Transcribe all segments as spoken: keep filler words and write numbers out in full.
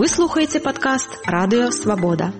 слухаеце падкаст «Радыё Свабода».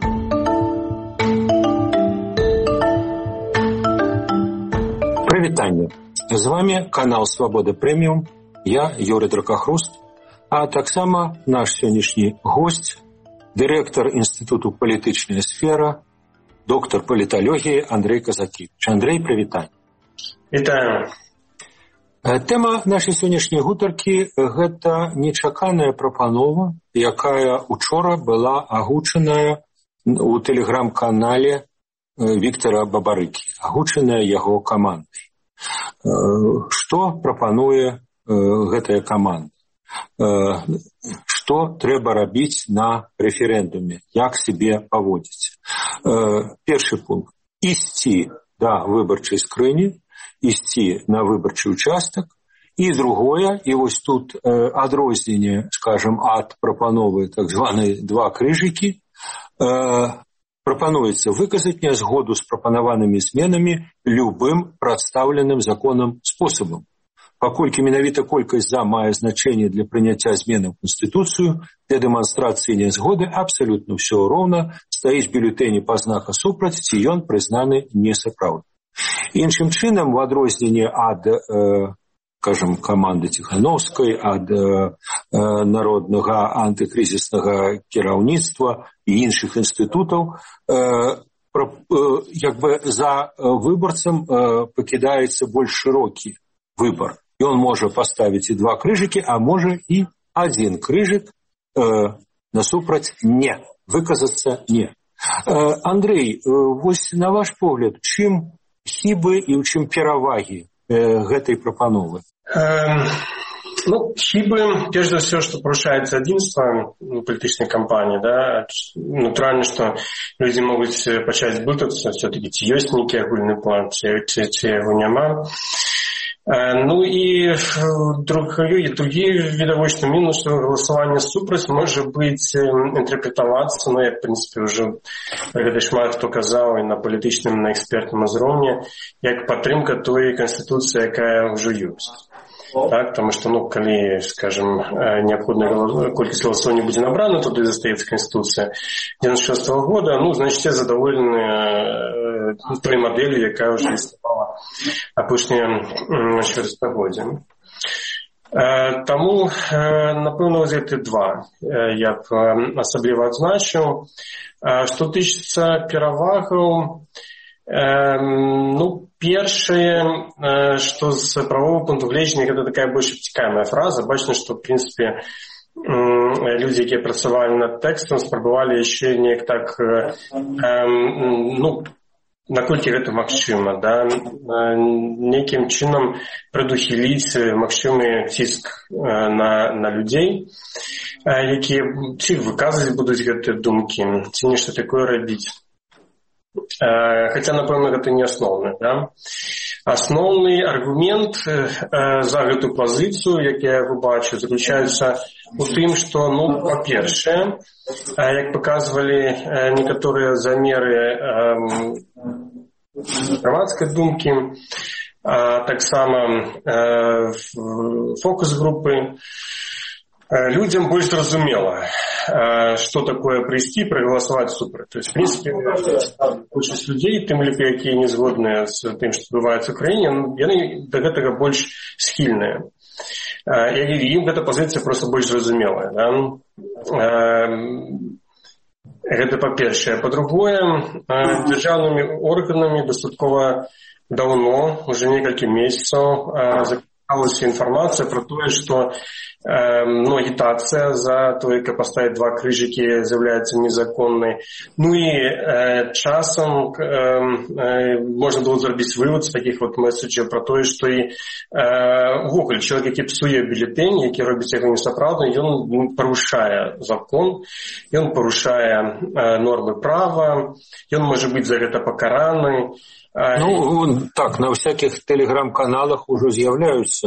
Прывітанне. З вами канал «Свабода Прэміум». Я Юрий Дракахруст, а таксама наш сённяшні госць, дырэктар Інстытуту палітычная сфера, доктар паліталогіі Андрэй Казакевіч. Андрэй, прывітанне. Вітаю. Тэма нашай сённяшняй гутаркі – гэта нечаканая прапанова, якая учора была агучаная у тэлеграм-канале Віктара Бабарыкі, агучаная яго камандай. Што прапануе гэтая каманда? Што трэба рабіць на рэферэндуме? Як сябе паводзіць? Першы пункт – ісці да выбарчай скрыні, ісці на выбарчы участак. І другое, і вось тут э, адрозненне, скажем, ад прапановы так званай два крыжыкі, э, прапануецца выказаць нязгоду з прапанаванымі зменамі любым прадстаўленым законам спосабам. Паколькі менавіта колькасць за мае значэнне для прыняцця зменаў у Канстытуцыю, для дэманстрацыі нязгоды абсалютна ўсё роўна, стаіць бюлетэні па знака супраць, ці ён прызнаны несапраўдным. Іншым чынам, у адрозненне ад, э, скажем, каманды Ціхановскай, ад э, народнага антыкрызіснага кіраўніцтва і іншых інстытутаў, э, пра, э, як бы за выбарцам э, пакідаецца больш шырокі выбар. Ён можа паставіць і два крыжыкі, а можа і адзін крыжык э, насупраць не, выказацца не. Э, Андрэй, э, вось на ваш погляд, чым хібы і ў чым перавагі э, гэтай прапановы? Эм, ну, хібы, перш за ўсё, што парушаецца адзінства палітычнай кампаніі, да, натуральна, што людзі могуць пачаць блытацца, все-таки ці ёсць нейкі агульны план, ці, ці, ці яго няма. Ну і другі, другі відавочны мінус, што галасаванне супраць можа быць інтэрпрэтавацца, ну, як, в прынцыпе, ўжо гэта шмат хто казаў і на палітычным, на экспертным узроўні, як падтрымка той канстытуцыі, якая ўжо ёсць. Так, потому что, ну, калі, скажем, необходная колькасць голосов не будзе набрана, туды застаецца Конституция девяносто шестого года, ну, значит, все задоволены той моделью, якая уже існавала апошнія чвэрцьстагоддзі. Таму, напэўна, вось гэты два я б асабліва адзначыў. Што тычыцца перавагаў, ну, першае, што з правового пункту гледжання, гэта такая больш абцікаемая фраза. Бачна, што, в прынцыпе, людзі, якія працавалі над тэкстам, спрабавалі яшчэ неяк так, ну, наколькі гэта магчыма, да, нейкім чынам прадухіліць магчымы ціск на, на людзей, якія ці выказваць будуць гэтыя думкі, ці нешта такое рабіць. Хотя, напэўна, гэта не асноўны, да? Асноўны аргумент за гэту пазіцыю, як я яго бачу, заключаецца у тым, што, ну, па-першае, як паказвалі некаторыя замеры грамадскай думкі, таксама фокус-групы, людям больш зразумела, што такое прыйсці, прагаласаваць супраць. То есть, в принципе, большасць людзей, тым лепей, якія не згодныя з тым, што адбываецца ў краіне, яны да гэтага больш схільныя. І ім гэта пазіцыя проста больш зразумелая. Да? Гэта па-першае. Па-другое, дзяржаўнымі органамі дастаткова даўно, уже некалькі месяцаў, закрывалася інфармацыя пра тое, што ну, агітацыя за тое, каб паставіць два крыжыкі, з'яўляецца незаконнай. Ну і э, часам э, э, можна было зрабіць вывод з такіх вот месседжаў пра тое, што і увогуле чалавек, які псуе бюлетэнь, які робіць яго несапраўдным, ён парушае закон, ён парушае э, нормы права, ён можа быць за гэта пакараны. Ну, так, на всяких телеграм-каналах уже з'являюцца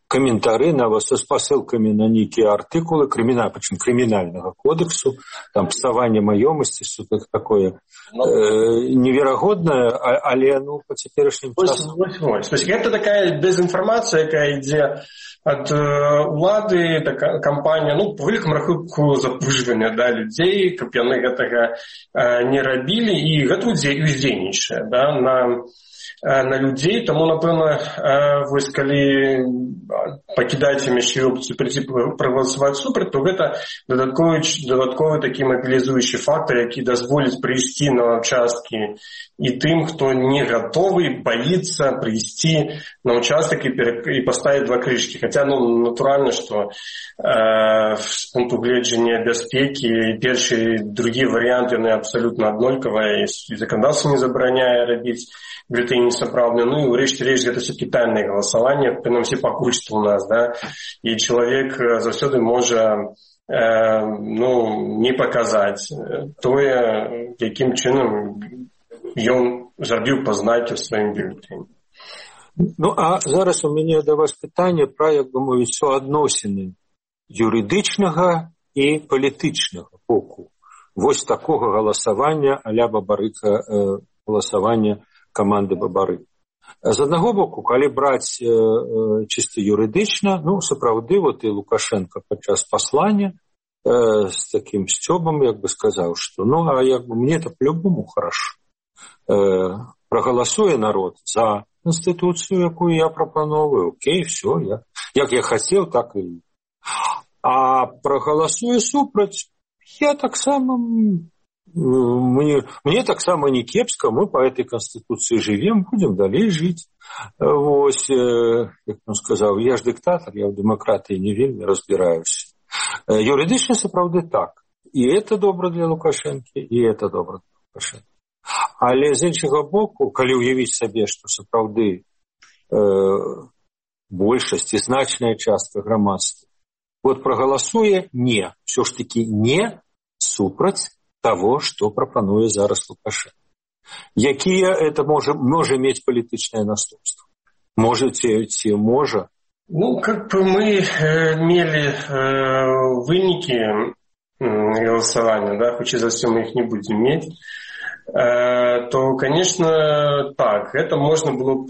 каментары нават со спасылкамі на нейкія артыкулы крыміна, прычым крымінальнага кодексу, там псаванне маёмасці, что-то такое э, неверагоднае, але ну по цяперашнім часам. То есть гэта такая дезінфармацыя, якая ідзе ад улады, такая кампанія, ну по вялікаму рахунку запужвання да людзей, каб яны гэтага э, не рабілі, і гэта ўздзейнічае да на на людзей, таму, напэўна, вось калі пакідаць ім яшчэ опцыю прыйсці прагаласаваць супраць, то гэта дадатковы, дадатковы такі мабілізуючы фактар, які дазволіць прыйсці на участкі і тым, хто не гатовы, баіцца прыйсці на участак і, перек... і паставіць два крыжкі. Хаця, ну, натуральна, што э, з пункту гледжання бяспекі першы і другі варыянт, яны абсалютна аднолькавыя, і заканадаўства не забараняе рабіць бюллетені сапраўдныя. Ну і ўрэшце рэч, гэта все-таки тайное галасаванне, прынамсі пакуль што у нас, да, і чалавек заўсёды можа э, ну, не паказаць тое, якім чынам ён зрабіў пазнаць у сваім бюллетені. Ну, а зараз у мяне да вас пытанне пра, як бы мовіць, суадносіны юрыдычнага і палітычнага боку. Вось такога галасавання а-ля Бабарыка, э, галасавання каманды Бабары. З аднаго боку, калі браць э, э, чыста юрыдычна, ну, сапраўды, вот і Лукашенко падчас паслання э, з такім сцёбам, як бы сказаў, што, ну, а як бы мне-то по-любому хорошо. Э, проголосуе народ за конституцию, якую я прапановую, окей, все, я, як я хотел, так и... А проголосуе супраць, я так само... Мне, мне так само не кепска, мы по этой конституции живем, будем далей жить. Вось, э, як он сказал, я ж диктатор, я в демократии не вельмі разбираюсь. Э, юридично, сапраўды, так. И это добро для Лукашенко, и это добро для Лукашенко. Але з іншага боку, калі ўявіць сабе, што сапраўды э, большасць і значная частка грамадства вот проголосуе не, все ж таки не супраць того, что прапануе зараз Лукашенко. Якія это можа, можа мець палітычнае наступства? Можаце ці можа? Ну, как бы мы э, мели э, вынікі э, голосования, да, хоть и за все мы их не будем иметь, э, то, конечно, так, это можно было бы,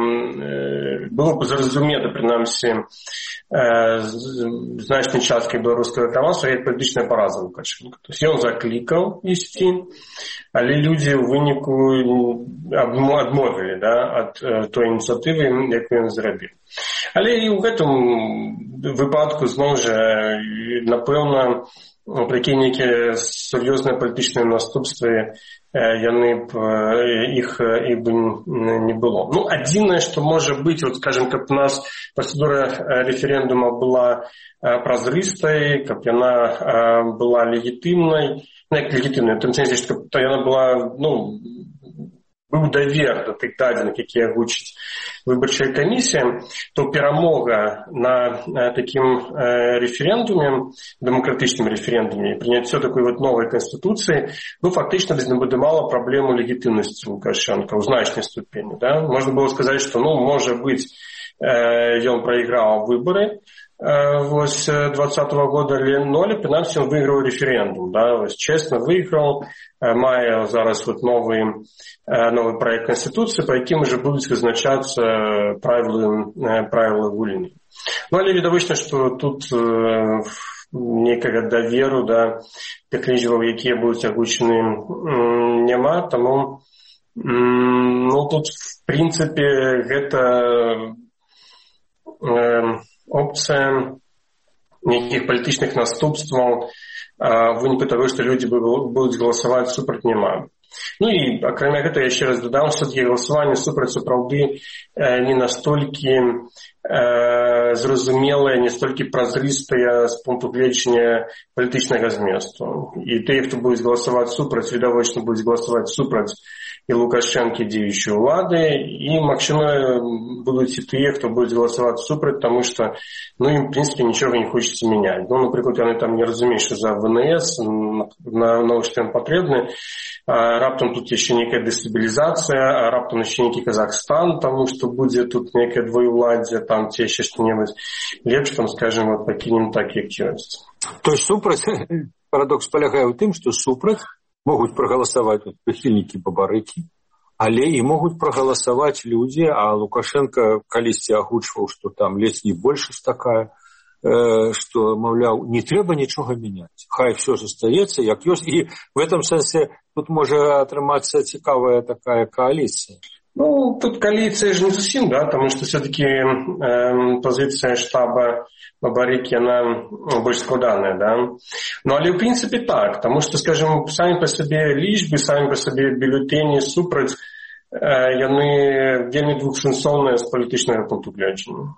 э, было бы зразумета, принамсі, э, значнай часткай беларускага грамадства, як палітычная параза Лукашенко. То есть ён заклікаў ісці, але людзі ў выніку адмовілі, да, ад э, той ініцыятывы, якую ён зрабіў. Але і ў гэтым выпадку, зноў жа, напэўна, прыкінь, нейкія сур'ёзныя палітычныя наступствы, яны б іх і бы не было. Ну, адзінае, што можа быць, вот, скажем, каб у нас працэдура референдума была празрыстай, каб яна была легітымнай, ну, як легітымнай, в тым сэнсе, што яна была, ну, быў давер да тых дадзеных, якія агучыць выбарчая камісія, то перамога на такім референдуме, дэмакратычным референдуме, прыняццё такой вот новай канстытуцыі, ну, фактычна знабудавала праблему легітымнасці Лукашенко ў значнай ступені. Да? Можна было сказаць, што, ну, можа быць, ён прайграў выбары, вось двадцатого года или ноль, прынамсі он выиграл референдум, да, вось честно выиграл, мае зараз вот новый, новый проект конституции, по яким уже будут вызначаться правилы, правилы гульні. Ну, але відавочна, что тут некага даверу, да, тых лічбаў, якія будуць агучаны, няма, таму, ну, тут, в принципе, гэта опцыя нейкіх палітычных наступстваў в выніку таго, што людзі будуць галасаваць супраць, няма. Ну і акрамя гэта яшчэ раз дадам, што такі галасаванне супраць сапраўды не настолькі зразумелае, не столькі празрыстае з пункту гледжання палітычнага зместу. І тыя, хто будуць галасаваць супраць, відавочна будуць галасаваць супраць і Лукашэнкі дзеючай улады, і, магчыма, будуць і тыя, хто будзе галасаваць супраць, таму што, ну, ім, в прынцыпе, нічога не хочацца мяняць. Ну, напрыклад, яны там не разумеюць, што за ВНС, на навошта ім патрэбны, а раптам тут яшчэ нейкая дэстабілізацыя, а раптам яшчэ нейкі Казахстан, таму што будзе тут нейкае двоеўладдзе, там ці яшчэ што-небудзь. Лепш, там, скажем, вот пакінем так, як ёсць. То есть супраць, парадокс палягае ў тым, што супраць могуць прагаласаваць вот, прыхільнікі Бабарыкі, але і могуць прагаласаваць людзі, а Лукашенко калісьці агучваў, што там ледзь не большасць такая, э, што, маўляў, не трэба нічога мяняць. Хай все застаецца, як ёсць. І в этом сэнсе тут можа атрымацца цікавая такая коаліцыя. Ну, тут коалиция же не совсем, да, потому что все-таки э, позиция штаба Бабарыки, она больше складанная, да. Ну, але в принципе так, потому что, скажем, сами по себе лічбы, сами по себе бюллетени супраць, э, яны вельмі двухсэнсоўныя з палітычнага пункту гледжання.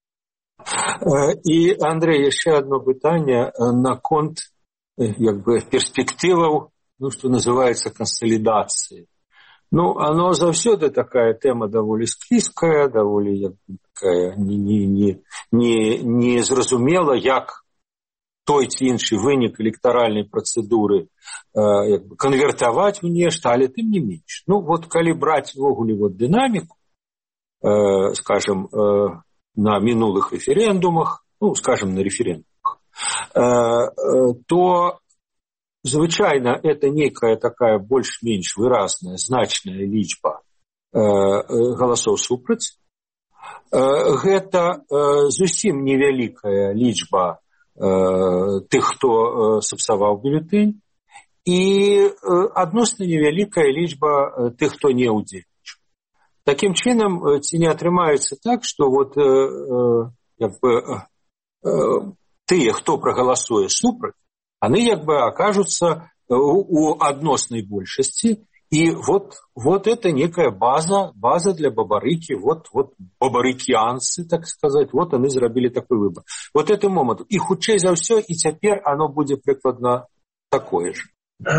І, Андрей, яшчэ одно пытанне наконт як бы перспектываў, ну, что называется, консолидации. Ну, оно заўсёды такая тэма даволі склізкая, даволі як бы, такая не, не, не, не, не зразумела, як той ці іншы вынік электаральнай працэдуры э, як бы, канвертаваць у нешта, але тым не менш. Ну, вот калі браць увогуле вот, дынаміку, э, скажем, э, на мінулых рэферэндумах, ну, скажем, на рэферэндумах, э, э, то звычайна это некая такая больш-менш выразная, значная лічба э, галасоў супраць. Э, гэта э, зусім невялікая лічба э, тых, хто э, сапсаваў бюлетэнь, і э, адносна невялікая лічба э, тых, хто не ўдзельнічаў. Такім чынам, э, ці не атрымаецца так, што вот, э, э, як бы, э, тыя, хто прагаласуе супраць, они как бы окажутся у односной большести, и вот, вот это некая база, база для Бабарыки, вот, вот бабарыкианцы, так сказать, вот они сделали такой выбор. Вот это момент. И хутчэй за все, и теперь оно будет прикладно такое же.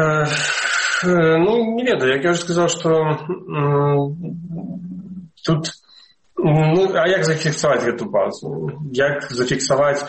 Ну, не ведаю, я уже сказал, что тут, ну, а як зафіксаваць эту базу? Як зафіксаваць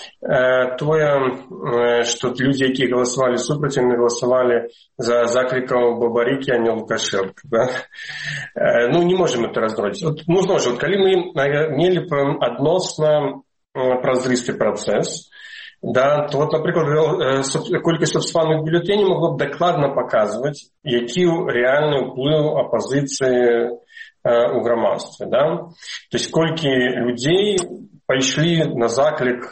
тое, што людзі, якія галасавалі супраць, яны галасавалі за заклікаў Бабарыкі, а не Лукашенко. Да? Ну, не можем это разгрузить. Вот, ну, зноў, вот, калі мы мелі адносна празрысты працэс, да, то, вот, напрыклад, колькасць сапсаваных бюлетэней могло б дакладна паказваць, які рэальны ўплыў апазіцыі у грамадстве. Да? То есть, колькі людзей пайшлі на заклік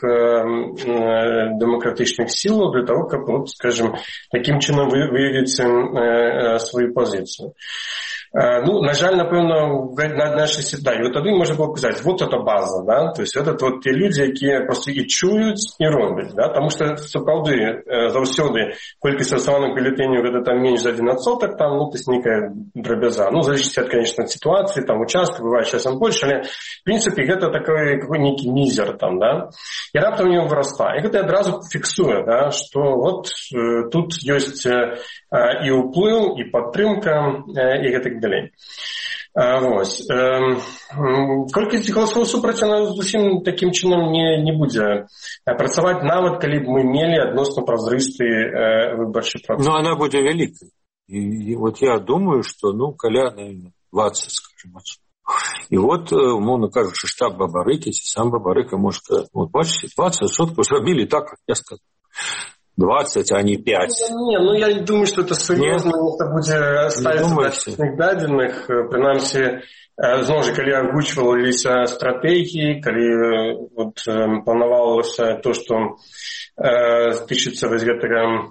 э, демократичных сил для того, как, вот, скажем, таким чином выявить э, свою позицию. Э, ну, на жаль, напевно, на нашей ситуации. Вот тогда можно было сказать, вот эта база, да, то есть это вот те люди, які просто і чують, і роблять, да, тому що, справді, э, завсёды, колькість сапсаваных бюллетеней, это там меньше за один отсоток, там, ну, то есть некая дробяза. Ну, зависит от, конечно, от ситуации, там, участка, бывает часом больше, але, в принципе, это такой, какой некий мизер там, да, и раптом в него вырастает. И это одразу фиксует, да, что вот э, тут есть э, и уплыв, и подтрымка, э, и так далее. А, вот. Э, колькасць галасоў супраць, она зусім таким чином не, не будзе працаваць, нават калі б мы мелі адносна празрысты э, выбарчы працэс. Ну, она будзе вялікай. И, и вот я думаю, что, ну, каля, наверное, двадцать, скажем, отсюда. И вот, умовно кажучи, штаб Бабарыки, сам Бабарыка, может, вот, бачите, двадцать сотку зробили так, как я сказал. двадцать, а не пять. Не, ну я думаю, что это серьезно, это будет ставиться в датчичных дадзеных, принамсі, знову ж, калі агучваліся стратегии, калі вот, планавалася то, что э, тычыцца вось гэтага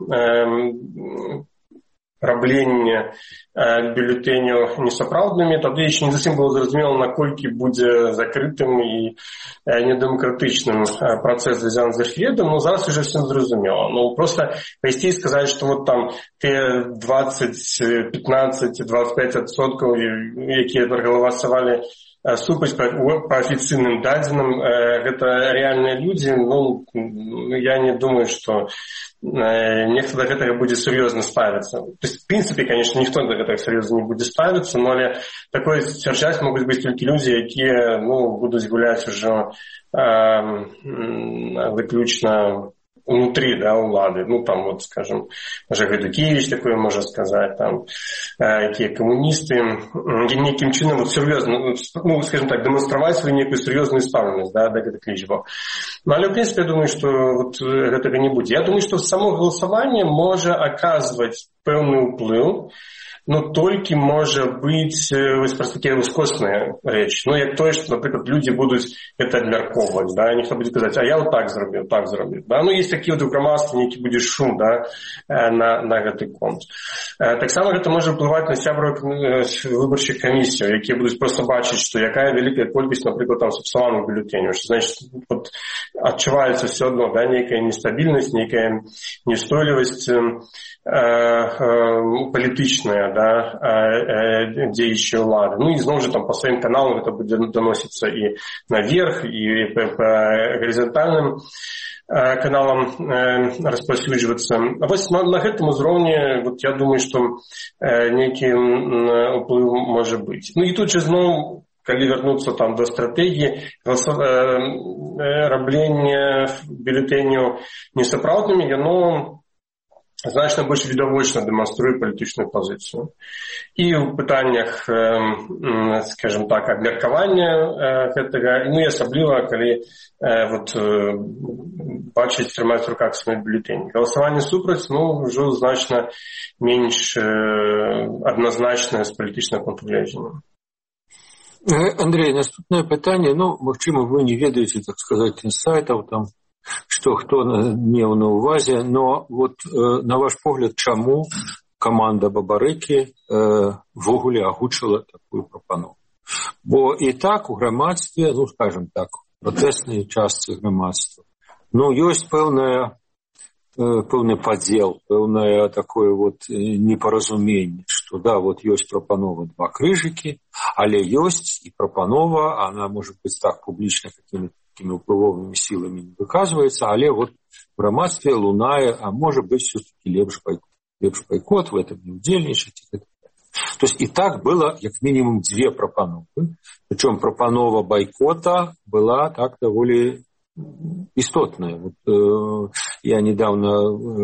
э, раблення бюллетеняў несапраўднымі, тады яшчэ не зусім было зразумела, наколькі будзе закрытым і недэмакратычным працэс звязаны з рэферэндумам, но зараз уже всем зразумела. Ну, просто пайсці і сказаць, што вот там те двадцать, пятнадцать, двадцать пять адсоткаў, якія прагаласавалі супраць па, па афіцыйным дадзеным гэта рэальныя людзі, ну я не думаю, што нехто да гэтага будзе сур'ёзна ставіцца. То есть, в прынцыпе, конечно, ніхто да гэтага сур'ёзна не будзе ставіцца, но але такое сцвярджаць могуць быць толькі людзі, якія ну будуць гуляць ужо э, выключна внутри, да, улады. Ну, там, вот, скажем, може Гайдукевич такое можа сказаць, там, якія камуністы, некім чынам вот, сур'ёзна, ну, скажем так, дэманстраваць сваю некую сур'ёзную стаўленасць, да, да гэтых лічбаў. Ну, але, в принципе, я думаю, што вот, гэтага не будзе. Я думаю, што само галасаванне можа аказваць пэўны ўплыў, но толькі можа быць вось проста такія ускосная рэч. Ну, як тое, што, напрыклад, людзі будуць гэта абмяркоўваць, да, ніхто будзе казаць, а я вот так зрабіў, так зрабіў, да. Ну, есть такі вот у грамадстве нейкі будзе шум, да, на, на гэты конт. Таксама гэта можа ўплываць на сябраў выбарчых камісіяў, якія будуць проста бачыць, што якая вялікая колькасць, напрыклад, там сапсаваных бюлетэняў, што, значит, вот, адчуваецца все одно, да, нейкая нестабільнасць, нейкая неустойлівасць палітычная, да, дзеючай улады. Ну, і зноў жа там па сваім каналам гэта будзе даносіцца і наверх, і па гарызантальным каналам распаўсюджвацца. А вось на, на гэтым узроўні, вот я думаю, што нейкі ўплыў можа быць. Ну, і тут жа зноў, калі вярнуцца там да стратэгіі, рабленне бюлетэняў несапраўднымі, яно значна больш відавочна дэманструе палітычную пазіцыю. І ў пытаннях, скажем так, абмеркавання гэтага, ну і асабліва, калі вот, бачыць, трымаць у руках свой бюлетень. Галасаванне супраць, ну, ўжо значна менш адназначнае з палітычнага пункту гледжання. Андрей, наступное пытанне, ну, магчыма, вы не ведаеце, так сказаць, інсайтаў там, што хто меў на ўвазе, но вот э, на ваш погляд, чаму каманда Бабарыкі э, ввогуле агучыла такую прапанову? Бо і так у грамадстве, ну, скажем так, пратэснай частцы грамадства, ну, ёсць пэўная, э, пэўны падзел, пэўнае такое вот непаразуменне, што да, вот ёсць прапанова два крыжыкі, але ёсць і прапанова, она можа быць так публічна какими-то такими уплывовыми силами не выказывается, але вот в грамадстве лунае, а может быть все-таки лепш бойкот, лепш бойкот, в этом не удзельнічаць. То есть и так было как минимум две прапановы, причем прапанова бойкота была так довольно істотная. Вот, э, я недавно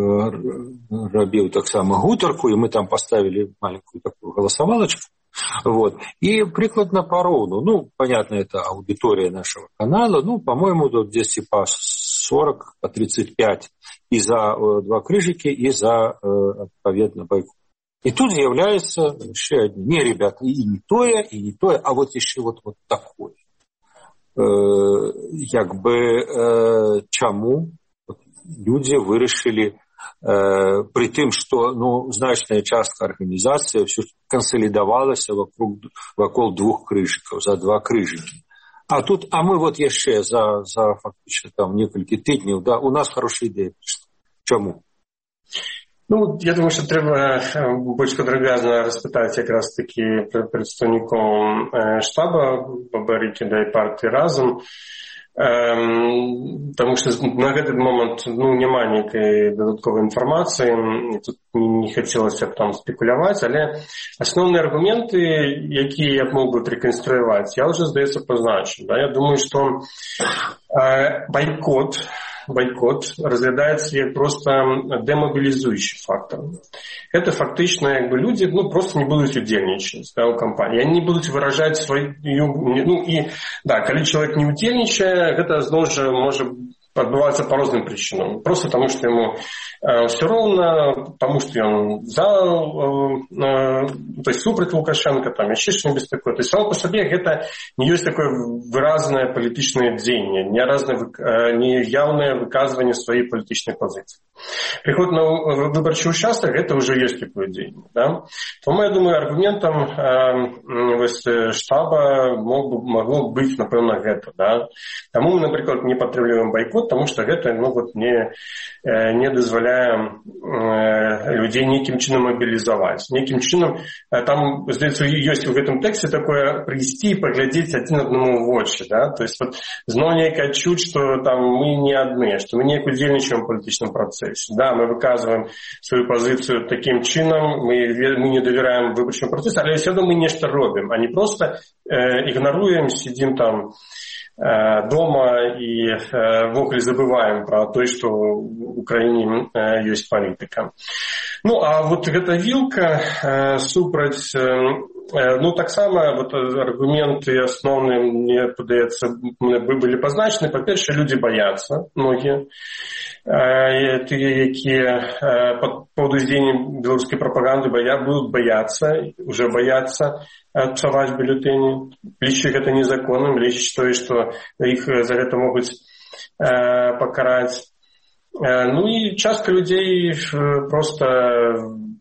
э, рабіў таксама гутарку, и мы там поставили маленькую такую голосовалочку. Вот. И прикладно поровну. Ну, понятно, это аудитория нашего канала. Ну, по-моему, тут здесь по сорок, по тридцать пять и за э, два крыжики, и за, э, отповедно, бойкот. И тут является еще одни. Не, ребята, и не тое, и не тое, а вот еще вот, вот такое. Э, як бы, э, чаму люди вырашили э, при тым, что, ну, значная частка организации все консолидовалась вокруг, вокруг двух крыжиков, за два крыжики. А тут, а мы вот еще за, за фактично там несколько тыднів, да, у нас хорошая идея. Чому? Ну, я думаю, що треба більш подробязно розпитати якраз таки представником штаба Бабарыкі, да і партії разом. Эм, тому що на гэты момент ну, няма нейкай дадатковай інфармацыі, тут не хацелася б там спекуляваць, але асноўныя аргументы, якія я б мог бы рэканструяваць, я ўжо, здаецца, пазначыў. Да? Я думаю, што э, бойкот бойкот разглядается как просто демобилизующий фактор. Это фактично, как бы, люди ну, просто не будут удельничать, да, у компании. Они не будут выражать свою... Ну, и, да, когда человек не удельничает, это, тоже может отбываться по разным причинам. Просто потому, что ему э, все ровно, потому что он за... Э, э, то есть, супраць Лукашенко, там, еще что-нибудь такое. То есть, само по себе, это не есть такое выразное политичное дзеяние, не, разное, э, не явное выказывание своей политической позиции. Приход на выборчий участок, это уже есть такое дзеяние. Да? Тому, я думаю, аргументом э, штаба мог, могло быть, например, это. Да? Тому мы, например, не потребляем бойкот, ну, потому что это ну, вот, не, не дазваляе людзей нейкім чынам мабілізаваць. Нейкім чынам там, здаецца, ёсць у гэтым тэксце такое прыйсці і паглядзець адзін аднаму ў вочы. Да? То есть вот, зноў нейкае адчуць, што там мы не адны, што мы неяк удзельнічаем у палітычным працэсе. Да, мы выказваем сваю пазіцыю такім чынам, мы, мы не давяраем выбарчаму працэсу, але ўсё адно мы нешта робім, а не проста э, ігнаруем, сидзім там э, дома і э, ввогуле забываем пра тое, што ў краіне э, ёсць палітыка. Ну, а вот гэта вілка э, супраць э, ну, таксама вот аргументы асноўныя, мне падаецца, былі пазначаны. Па-першае, людзі баяцца, многія. Тыя, якія пад уздзеяннем беларускай прапаганды будуць баяцца, уже баяцца псаваць бюлетэні. Лічаць гэта незаконным, лічаць тое, што іх за гэта могуць пакараць. Ну і частка людзей проста...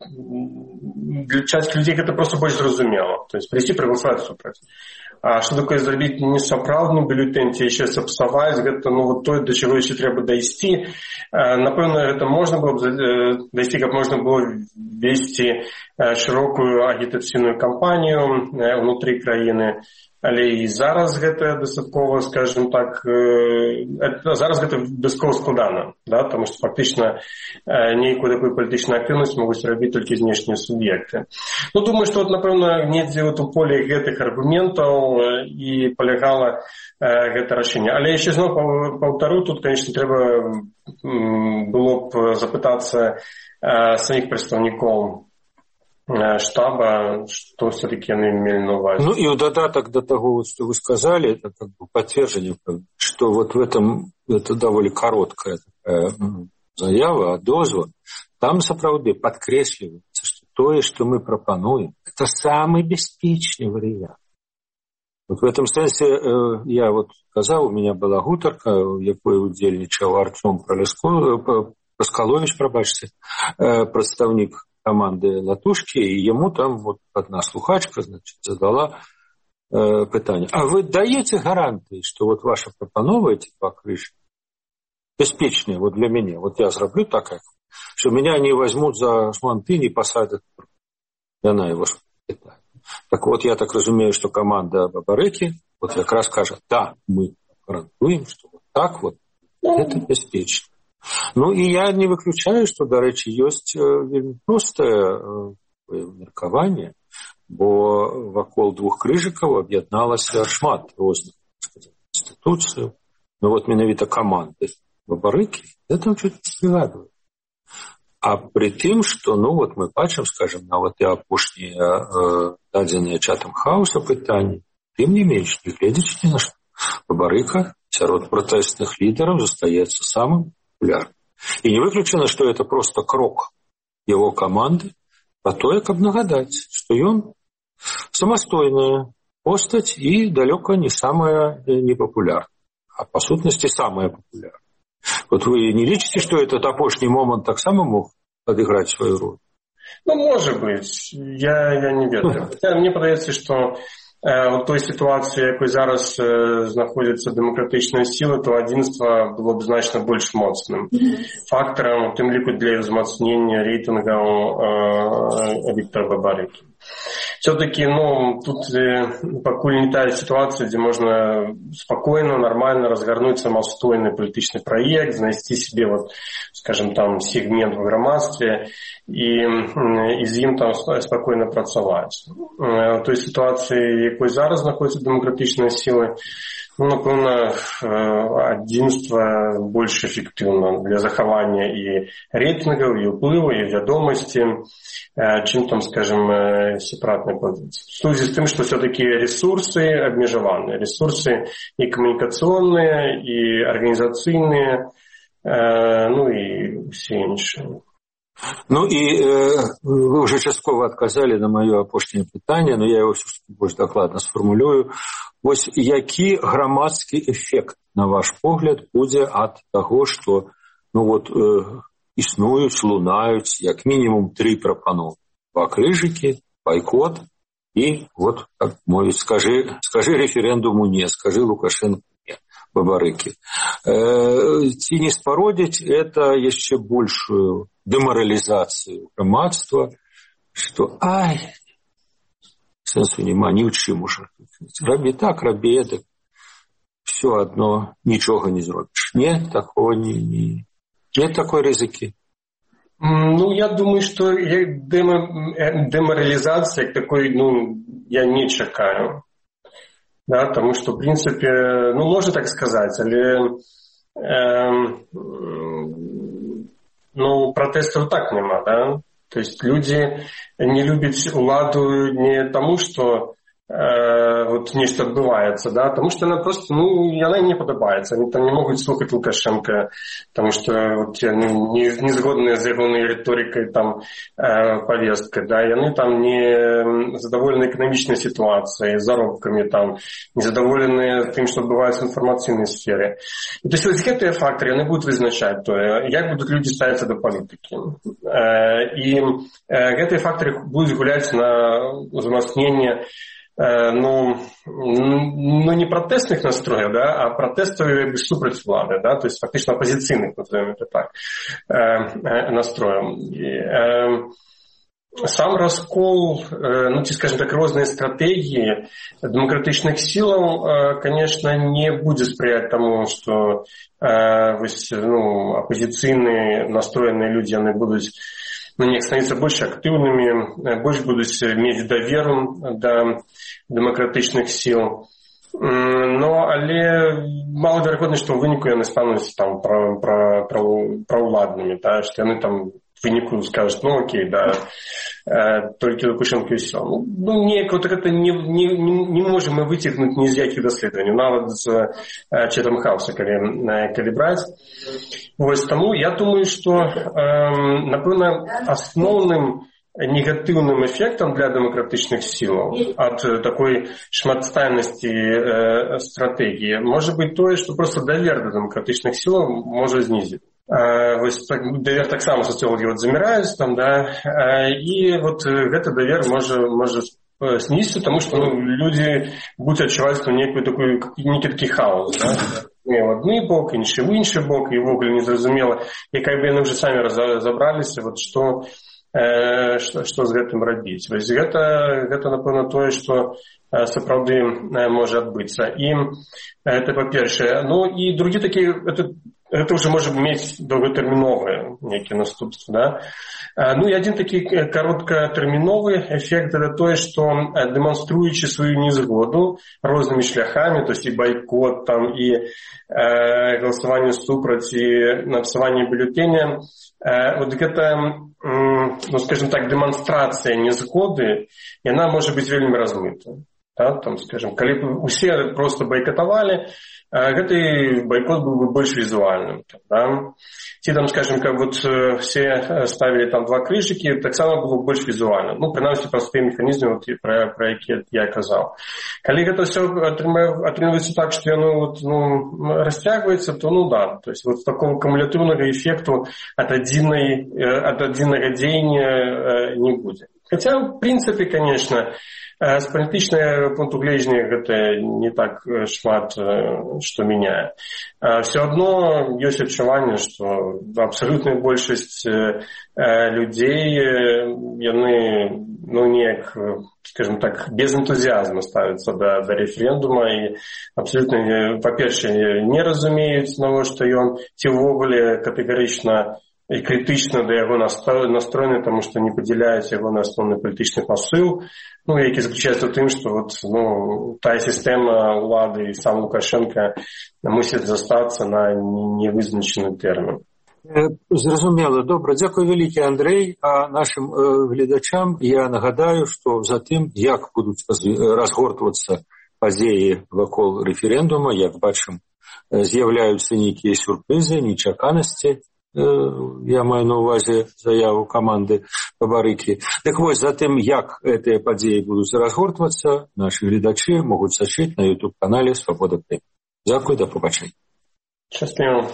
Для частки людей это просто больше зразумела. То есть прийти проголосовать супраць. А что такое зрабіць несапраўдны бюлетень, ці яшчэ сапсаваць, гэта ну вот то, до чего яшчэ трэба дайсці. Напэўна, гэта можна было б дайсці, каб можна было весці шырокую агітацыйную кампанію ўнутры краіны. Але і зараз гэта дастаткова, скажем так, зараз гэта дастаткова складана, да, тому што фактычна нейкую такую палітычную актыўнасць могуць рабіць толькі знешнія суб'екты. Ну, думаю, што, вот, напэўна, недзе вот у поле гэтых аргументаў і палягала гэта рашэнне. Але яшчэ зноў паўтару, тут, конечно, трэба было б запытацца самих прадстаўнікоў штаба, что все-таки они имели на увазе. Ну и в додаток до того, что вы сказали, это как бы подтверждение, что вот в этом, это довольно короткая такая заява, дозва, там сапраўды падкрэсліваецца, что тое, что мы пропонуем, это самый бяспечны вариант. Вот в этом сэнсе я вот сказал, у меня была гутарка, в якой удзельнічаў Артём Праскалович, прабачце, прадстаўнік команды Латушки, и ему там вот одна слухачка, значит, задала э, питание. А вы даете гарантии, что вот ваша пропанова, эти два крыши, беспечные вот для меня, вот я зроблю так, что меня не возьмут за шманты, не посадят, и она его питает. Так вот, я так разумею, что команда Бабарэкі вот как раз скажет, да, мы гарантуем, что вот так вот, это беспечно. Ну, і я не выключаю, што, дарэчы, ёсць вельмі простае меркаванне, бо вакол двух крыжыкаў аб'ядналася шмат розных інстытуцый. Ну, вот менавіта каманды Бабарэкі, это чуть не згадваю. А пры тым, што, ну, вот мы бачым, скажем, нават і апошнія дадзеныя чатам хауса пытанні, тым не менш, не гледзячы ні на што, Бабарэка сярод пратэсных лідараў застаецца самым популярным. И не выключено, что это просто крок его команды по той, как нагадать, что он самостойная постать и далеко не самая непопулярная, а по сути самая популярная. Вот вы не лічыце, что этот апошні момент так само мог отыграть свою роль? Ну, может быть. Я, я не ведаю. Хотя мне падаецца, что в той ситуации, якой зараз знаходзіцца дэмакратычная сіла, то адзінства было б значна больш моцным фактарам, у тым ліку для ўзмацнення рэйтынгаў Віктора Бабарэкі. Все-таки, ну, тут пакуль не та ситуация, где можно спокойно, нормально разгорнуть самостойный политический проект, знайсці себе, вот, скажем, там, сегмент в грамадстве и, и з ім там спокойно працаваць. В той ситуации, якой зараз знаходзіцца дэмакратычныя сілы, ну, напэўна, адзінства больш эфектыўна для захавання і рэйтынгаў, і ўплыву, і вядомасці, чым там, скажем, сепаратнай пазіцыі. В сувязі з тым, што все-таки ресурсы абмежаваныя, ресурсы і камунікацыйныя, і арганізацыйныя, ну і ўсе іншыя. Ну и э, вы уже часткова отказали на мое апошняе пытанне, но я его все-таки больш дакладна сфармулюю. Вось які грамадскі эфект, на ваш погляд, будзе ад таго, што ну вот э, існуюць, лунаюць як мінімум тры прапановы. Два крыжыкі, байкот і вот, как мовіць, скажи, скажи референдуму не, скажи Лукашенко не. Бабарыкі. Ці не спародзіць это яшчэ большую дэмаралізацыю грамадства, што ай, сэнсу няма ні ў чым ужо. Рабі так, рабі эдак. Все одно, нічога не зробіш. Нет, такого не, не... Нет такой рызыкі. Ну, я думаю, что деморализация такой, ну, я не чакаю. Да, тому что, в принципе, ну, можно так сказать, але э, ну, протестов так нема, да. То есть люди не любят уладу не тому, что вот нечто адбываецца, да, тому что она просто, ну, яна не падабаецца, они там не могуць слухаць Лукашенко, потому что вот ну, не, не згодныя з ягонай рыторыкай там э, повесткай, да, яны там не задаволены эканамічнай сітуацыяй, заробкамі там, не задаволены тым, што адбываецца в інфармацыйнай сфере. І то есть вот гэтыя фактары, яны будуць вызначаць тое, як будуць людзі ставіцца да палітыкі. Э, і э, гэтыя фактары будуць гуляць на узмацненне Ну, ну, не протестных настроев, да, а протестовые супраць влады, да, то есть фактично оппозиционных, назовем это так, э, настроем. Э, сам раскол, э, ну, скажем так, разные стратегии демократичных сил, э, конечно, не будет сприять тому, что э, ну, оппозиционные настроенные люди, они будут на них становиться больше активными, больше будут иметь доверу до демократичных сил. Но, але маловероятно, что в вынику они станут там про, про, про, проуладными, да, что они там в вынику скажут, ну окей, да, э, только Лукашенко и все. Ну, ну не, вот это не, не, не можем мы вытягнуть ни из яких доследований. Надо с э, Четом Хауса, коли, коли брать. Вот, тому я думаю, что, э, напевно, основным негативным эффектом для демократичных сил от такой шматстайности э, стратегии может быть то, что просто доверие до демократичных сил может снизить. Э, доверие так само социологи вот замирают там, да, э, и вот это доверие может, может снизиться, потому что ну, люди будут отчувать ну, некий такой, некий такий хаос, да. В одний бок, інший в інший бок, і вогуле не зрозуміло, і як би вони вже самі розібралися, от що Э, что, что с гэтым рабіць. Вось гэта, гэта, напэўна, тое, што э, сапраўды э, можа адбыцца. І э, это па-першае. Ну, і другі такі, это, это уже можа мець доўгатэрміновыя некія наступствы, да? Э, ну, і адзін такі кароткатэрміновы эфект, это тое, што э, дэманструючы сваю незгоду рознымі шляхамі, то есть і байкот, там, і э, галасаванне супраць, і напісанне бюллетэня, э, вот гэта ну, скажем так, демонстрация незгоды, и она может быть вельми размыта. Да? Там, скажем, коли все просто бойкотовали, гэты бойкот был бы больше визуальным. Да? Те там, скажем, как вот все ставили там два крыжики, так само было больше визуально. Ну, принаймні, простые механизмы, вот, про, про які я казал. Коли это все отринывается так, что оно вот, ну, растягивается, то ну да. То есть вот такого кумулятивного эффекту от одиной, от одиного деяния не будет. Хотя, в принципе, конечно, з палітычнага пункту гледжання гэта не так шмат што мяняе. Все адно ёсць адчуванне, што абсалютная большасць людзей яны ну неяк, скажем так, без энтузіазму ставяцца да, да рэферэндума і абсалютна, па-першае, не разумеюць, навошта ён, ці ўвогуле катэгарычна і критично до яго настроены, тому што не падзяляюць яго на асноўны палітычны пасыл, ну, які заключаецца ў тым, што вот, ну, тая сістэма ўлады і сам Лукашенко мусіць застацца на невызначаны тэрмін. Зразумела, добра. Дзякуй вялікі, Андрэй. А нашым э, гледачам я нагадаю, што за тым, як будуць разгортвацца падзеі вакол рэферэндума, як бачым, з'яўляюцца нейкія сюрпрызы, нечаканасці. Я маю на увазе заяву команды Бабарыкі. Так вось, за тым, як гэтыя падзеі будуць разгортвацца, нашы гледачы могуць сачыць на YouTube-канале Свабода Плэй. Дзякуй, да побачення. Шчасліва.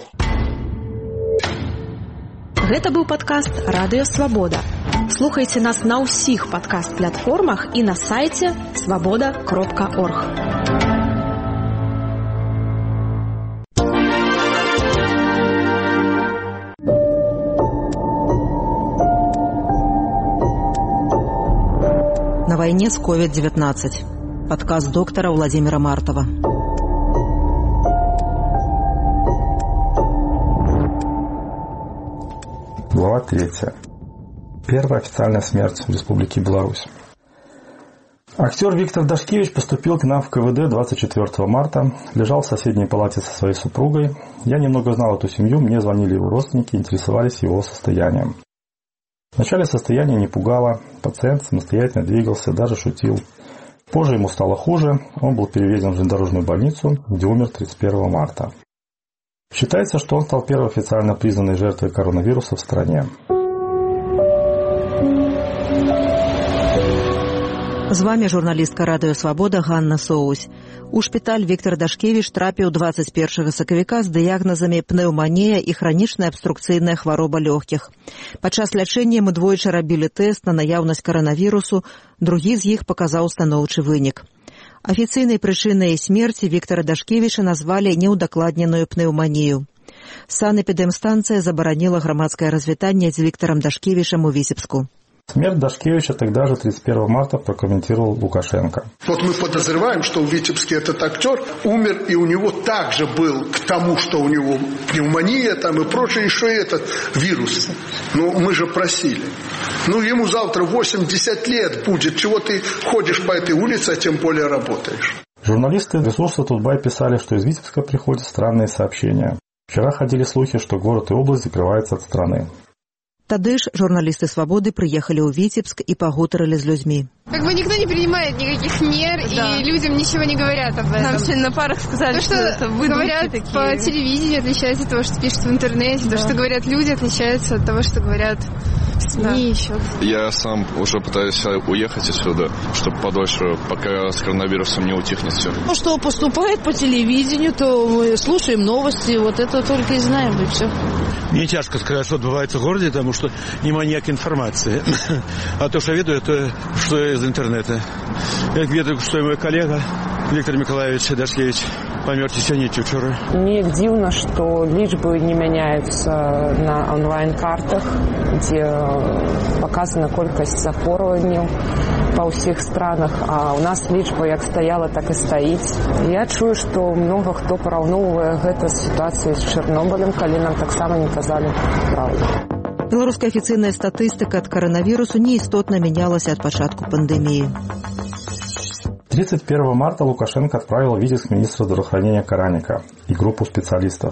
Гэта быў падкаст Радыё Свабода. Слухайце нас на ўсіх падкаст-платформах і на сайце свабода кропка орг. войне с ковид девятнадцать. Подкаст доктора Владимира Мартова. Глава третья. Первая официальная смерть в Республике Беларусь. Актер Виктор Дашкевич поступил к нам в ка вэ дэ двадцать четвёртого марта, лежал в соседней палате со своей супругой. Я немного знал эту семью, мне звонили его родственники, интересовались его состоянием. Вначале состояние не пугало, пациент самостоятельно двигался, даже шутил. Позже ему стало хуже, он был переведен в железнодорожную больницу, где умер тридцать первого марта. Считается, что он стал первой официально признанной жертвой коронавируса в стране. З вами журналістка Радыё Свабода Ганна Соусь. У шпіталь Віктор Дашкевіч трапіў двадцать першага сакавіка з дыягназамі пнеўманія і хранічная абструкцыйная хвароба лёгкіх. Падчас лячэння мы двойчы рабілі тэст на наяўнасць каранавірусу, другі з іх паказаў станоўчы вынік. Афіцыйнай прычынай смерці Віктора Дашкевіча назвалі неўдакладненую пнеўманію. Санэпідэмстанцыя забараніла грамадскае развітанне з Віктором Дашкевичем у Витебску. Смерть Дашкевича тогда же, тридцать первого марта, прокомментировал Лукашенко. Вот мы подозреваем, что в Витебске этот актер умер, и у него также был к тому, что у него пневмония там и прочее, еще и этот вирус. Ну, мы же просили. Ну, ему завтра восемьдесят лет будет. Чего ты ходишь по этой улице, а тем более работаешь? Журналисты ресурса Тутбай писали, что из Витебска приходят странные сообщения. Вчера ходили слухи, что город и область закрываются от страны. Тады ж журналисты «Свободы» приехали в Витебск и погутарили с людьми. Как бы никто не принимает никаких мер, да. И людям ничего не говорят об этом. Нам сегодня на парах сказали, то, что, что это говорят такие. По телевидению, отличается от того, что пишут в интернете. Да. То, что говорят люди, отличается от того, что говорят в СМИ, да. Еще. Я сам уже пытаюсь уехать отсюда, чтобы подольше, пока с коронавирусом не утихнет все. То, что поступает по телевидению, то мы слушаем новости, вот это только и знаем, и все. Мне тяжко сказать, что отбывается в городе, потому что нема ніякої інформації. А то, що я веду, це що з інтернету. Я веду, що мій колега Віктор Миколаевич Дашкевич помер в течение вчора. Мне дивно, что личбы не меняются на онлайн-картах, где показана колькость захворювань по всех странах, а у нас лічба як стаяла, так і стоїть. Я чую, што много хто параўноўвае гэта з сітуацыяй з Чарнобылем, калі нам таксама не казалі праўду. Беларуская афіцыйная статыстыка ад каранавірусу неістотна менялась ад пачатку пандеміі. тридцать первого марта Лукашенко отправил в Витебск министра здравоохранения Караника и группу специалистов.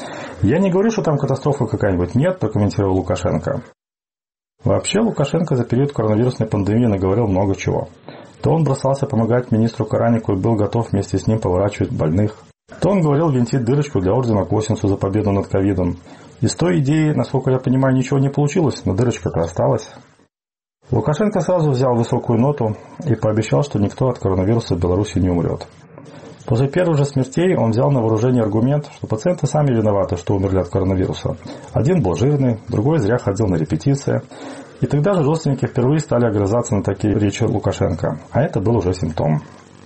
Я не говорю, что там катастрофа какая-нибудь. Нет, прокомментировал Лукашенко. Вообще Лукашенко за период коронавирусной пандемии наговорил много чего. То он бросался помогать министру Каранику и был готов вместе с ним поворачивать больных. То он говорил винтить дырочку для ордена Косинцу за победу над ковидом. Из той идеи, насколько я понимаю, ничего не получилось, но дырочка-то осталась. Лукашенко сразу взял высокую ноту и пообещал, что никто от коронавируса в Беларуси не умрет. После первых же смертей он взял на вооружение аргумент, что пациенты сами виноваты, что умерли от коронавируса. Один был жирный, другой зря ходил на репетиции. И тогда же родственники впервые стали огрызаться на такие речи Лукашенко. А это был уже симптом.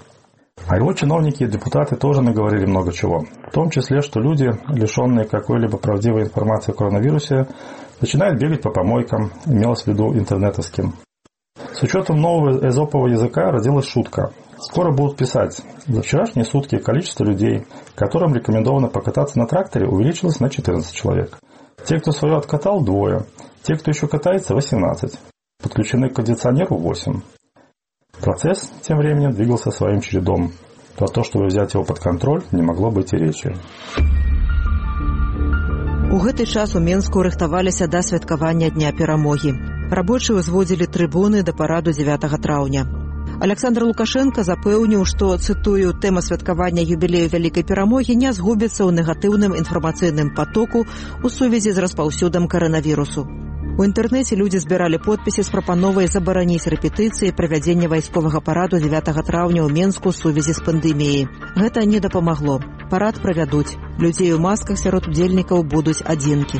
А его чиновники и депутаты тоже наговорили много чего. В том числе, что люди, лишенные какой-либо правдивой информации о коронавирусе, начинают бегать по помойкам, имелось в виду интернетовским. С учетом нового эзопового языка родилась шутка. Скоро будут писать: за вчерашние сутки количество людей, которым рекомендовано покататься на тракторе, увеличилось на четырнадцать человек. Те, кто свое откатал, двое. Те, кто еще катается, восемнадцать. Подключены к кондиционеру восемь. Процесс тем временем двигался своим чередом. Про то, чтобы взять его под контроль, не могло быть и речи. У гэты час у Менску рыхтаваліся да святкавання Дня перамогі. Рабочыя ўзводзілі трыбуны да параду дзевятага траўня. Александр Лукашенко запэўніў, што, цытую, тэма святкавання юбілею вялікай перамогі не згубіцца ў негатыўным інфармацыйным патоку ў сувязі з распаўсюдам каранавірусу. У інтэрнэце людзі збіралі подпісы з прапановай забараніць рэпетыцыі правядзення вайсковага параду дзевятага траўня ў Менску ў сувязі з пандэміяй. Гэта не дапамагло. Парад правядуць. Людзей у масках сярод удзельнікаў будуць адзінкі.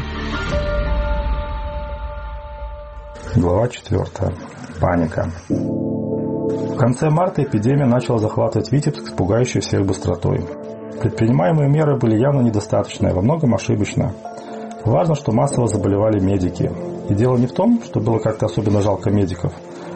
Глава четвертая. Паника. В конце марта эпидемия начала захватывать Витебск с пугающей всех быстротой. Предпринимаемые меры были явно недостаточны, во многом ошибочно. Важно, что массово заболевали медики. И дело не в том, что было как-то особенно жалко медиков,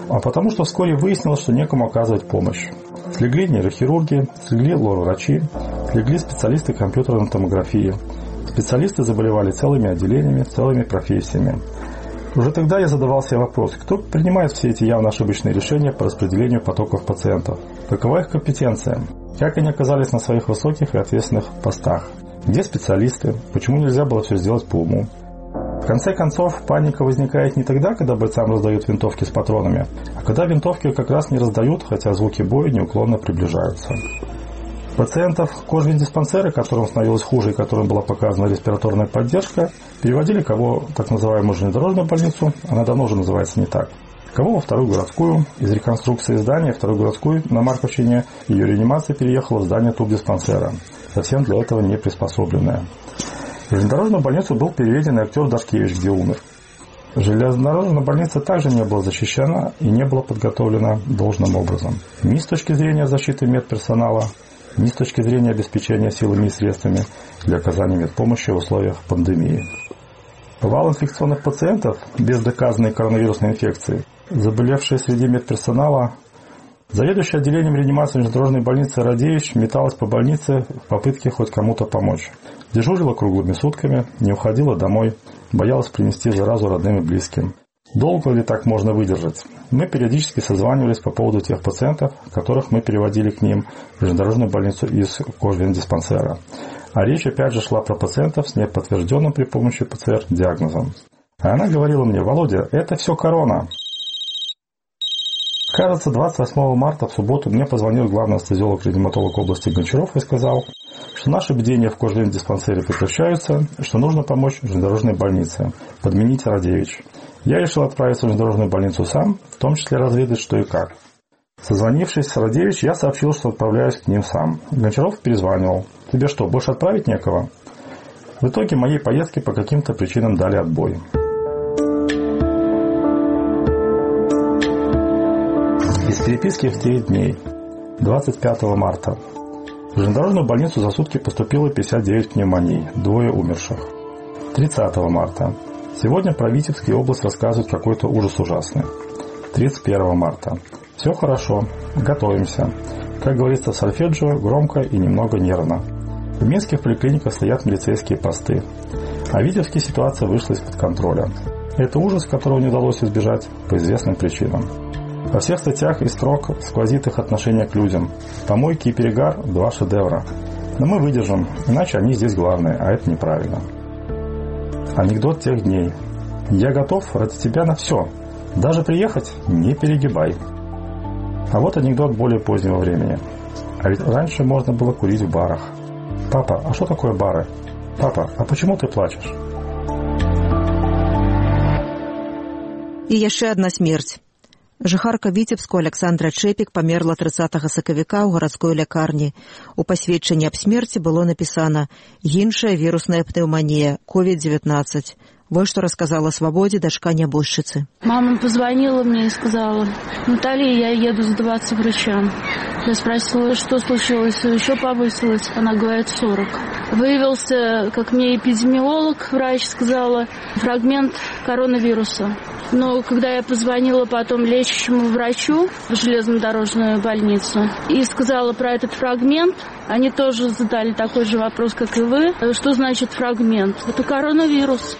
А потому что вскоре выяснилось, что некому оказывать помощь. Слегли нейрохирурги, слегли лор-врачи, слегли специалисты компьютерной томографии. Специалисты заболевали целыми отделениями, целыми профессиями. Уже тогда я задавал себе вопрос, кто принимает все эти явно ошибочные решения по распределению потоков пациентов? Какова их компетенция? Как они оказались на своих высоких и ответственных постах? Где специалисты? Почему нельзя было все сделать по уму? В конце концов, паника возникает не тогда, когда бойцам раздают винтовки с патронами, а когда винтовки как раз не раздают, хотя звуки боя неуклонно приближаются. Пациентов в кожвендиспансеры, которым становилось хуже и которым была показана респираторная поддержка, переводили кого в так называемую железнодорожную больницу, она давно уже называется не так, кого во вторую городскую. Из реконструкции здания вторую городскую на Марковщине ее реанимация переехала в здание тубдиспансера, совсем для этого не приспособленное. В железнодорожную больницу был переведен актер Дашкевич, где умер. Железнодорожная больница также не была защищена и не была подготовлена должным образом. Ни с точки зрения защиты медперсонала, ни с точки зрения обеспечения силами и средствами для оказания медпомощи в условиях пандемии. Вал инфекционных пациентов без доказанной коронавирусной инфекции, заболевшие среди медперсонала, заведующая отделением реанимации железнодорожной больницы Радевич металась по больнице в попытке хоть кому-то помочь. Дежурила круглыми сутками, не уходила домой, боялась принести заразу родным и близким. Долго ли так можно выдержать? Мы периодически созванивались по поводу тех пациентов, которых мы переводили к ним в железнодорожную больницу из кожвендиспансера. А речь опять же шла про пациентов с неподтвержденным при помощи ПЦР диагнозом. А она говорила мне: «Володя, это все корона». Кажется, двадцать восьмого марта в субботу мне позвонил главный анестезиолог-реаниматолог области Гончаров и сказал, что наши бдения в кожвендиспансере прекращаются, что нужно помочь железнодорожной больнице, подменить Радевич. Я решил отправиться в железнодорожную больницу сам, в том числе разведать, что и как. Созвонившись с Радевич, я сообщил, что отправляюсь к ним сам. Гончаров перезванивал. «Тебе что, больше отправить некого?» В итоге моей поездке по каким-то причинам дали отбой. Из переписки в девять дней. двадцать пятого марта. В железнодорожную больницу за сутки поступило пятьдесят девять пневмоний, двое умерших. тридцатого марта. Сегодня про Витебск и область рассказывают какой-то ужас ужасный. тридцать первого марта. Все хорошо, готовимся. Как говорится в сольфеджио, громко и немного нервно. В минских поликлиниках стоят милицейские посты. А в Витебске ситуация вышла из-под контроля. Это ужас, которого не удалось избежать по известным причинам. Во всех статьях и строк сквозит их отношение к людям. Помойки и перегар – два шедевра. Но мы выдержим, иначе они здесь главные, а это неправильно. Анекдот тех дней. Я готов ради тебя на все. Даже приехать не перегибай. А вот анекдот более позднего времени. А ведь раньше можно было курить в барах. Папа, а что такое бары? Папа, а почему ты плачешь? І яшчэ адна смерць. Жыхарка Віцебску Александра Чэпік памерла трыццатага сакавіка ў гарадской лякарні. У пасведчанні аб смерці было напісана «Іншая вірусная пневмонія, ковид девятнадцать». Вот что рассказала Свободе дочка небожчицы. Мама позвонила мне и сказала: «Наталья, я еду сдаваться врачам». Я спросила, что случилось, еще повысилось. Она говорит, сорок. Выявился, как мне эпидемиолог, врач сказала, фрагмент коронавируса. Но когда я позвонила потом лечащему врачу в железнодорожную больницу и сказала про этот фрагмент, они тоже задали такой же вопрос, как и вы. Что значит фрагмент? Это коронавирус.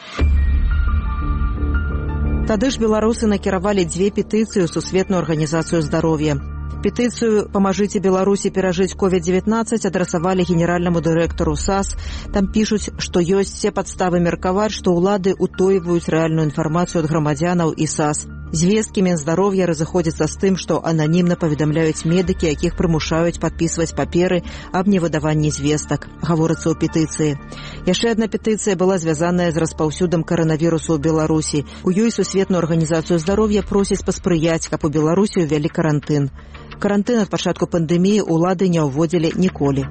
Тады ж беларусы накіравалі дзве петыцыі ў Сусветную арганізацыю здароўя. Петыцыю «Памажыце Беларусі перажыць ковид девятнадцать» адрасавалі генеральнаму дырэктару САС. Там пішуць, што ёсць все падставы меркаваць, што ўлады утойваюць рэальную інфармацыю ад грамадзянаў і САС. Звесткі Мінздароўя разыходзяцца з тым, што ананімна паведамляюць медыкі, якіх прымушаюць падпісваць паперы аб невыдаванні звестак, гаворыцца ў петыцыі. Яшчэ адна петыцыя была звязаная з распаўсюдам каранавірусу ў Беларусі. У ёй Сусветную арганізацыю здароўя просяць паспрыяць, каб у Беларусі ўвялі карантын. Карантин от початку пандемии улады не уводили николи.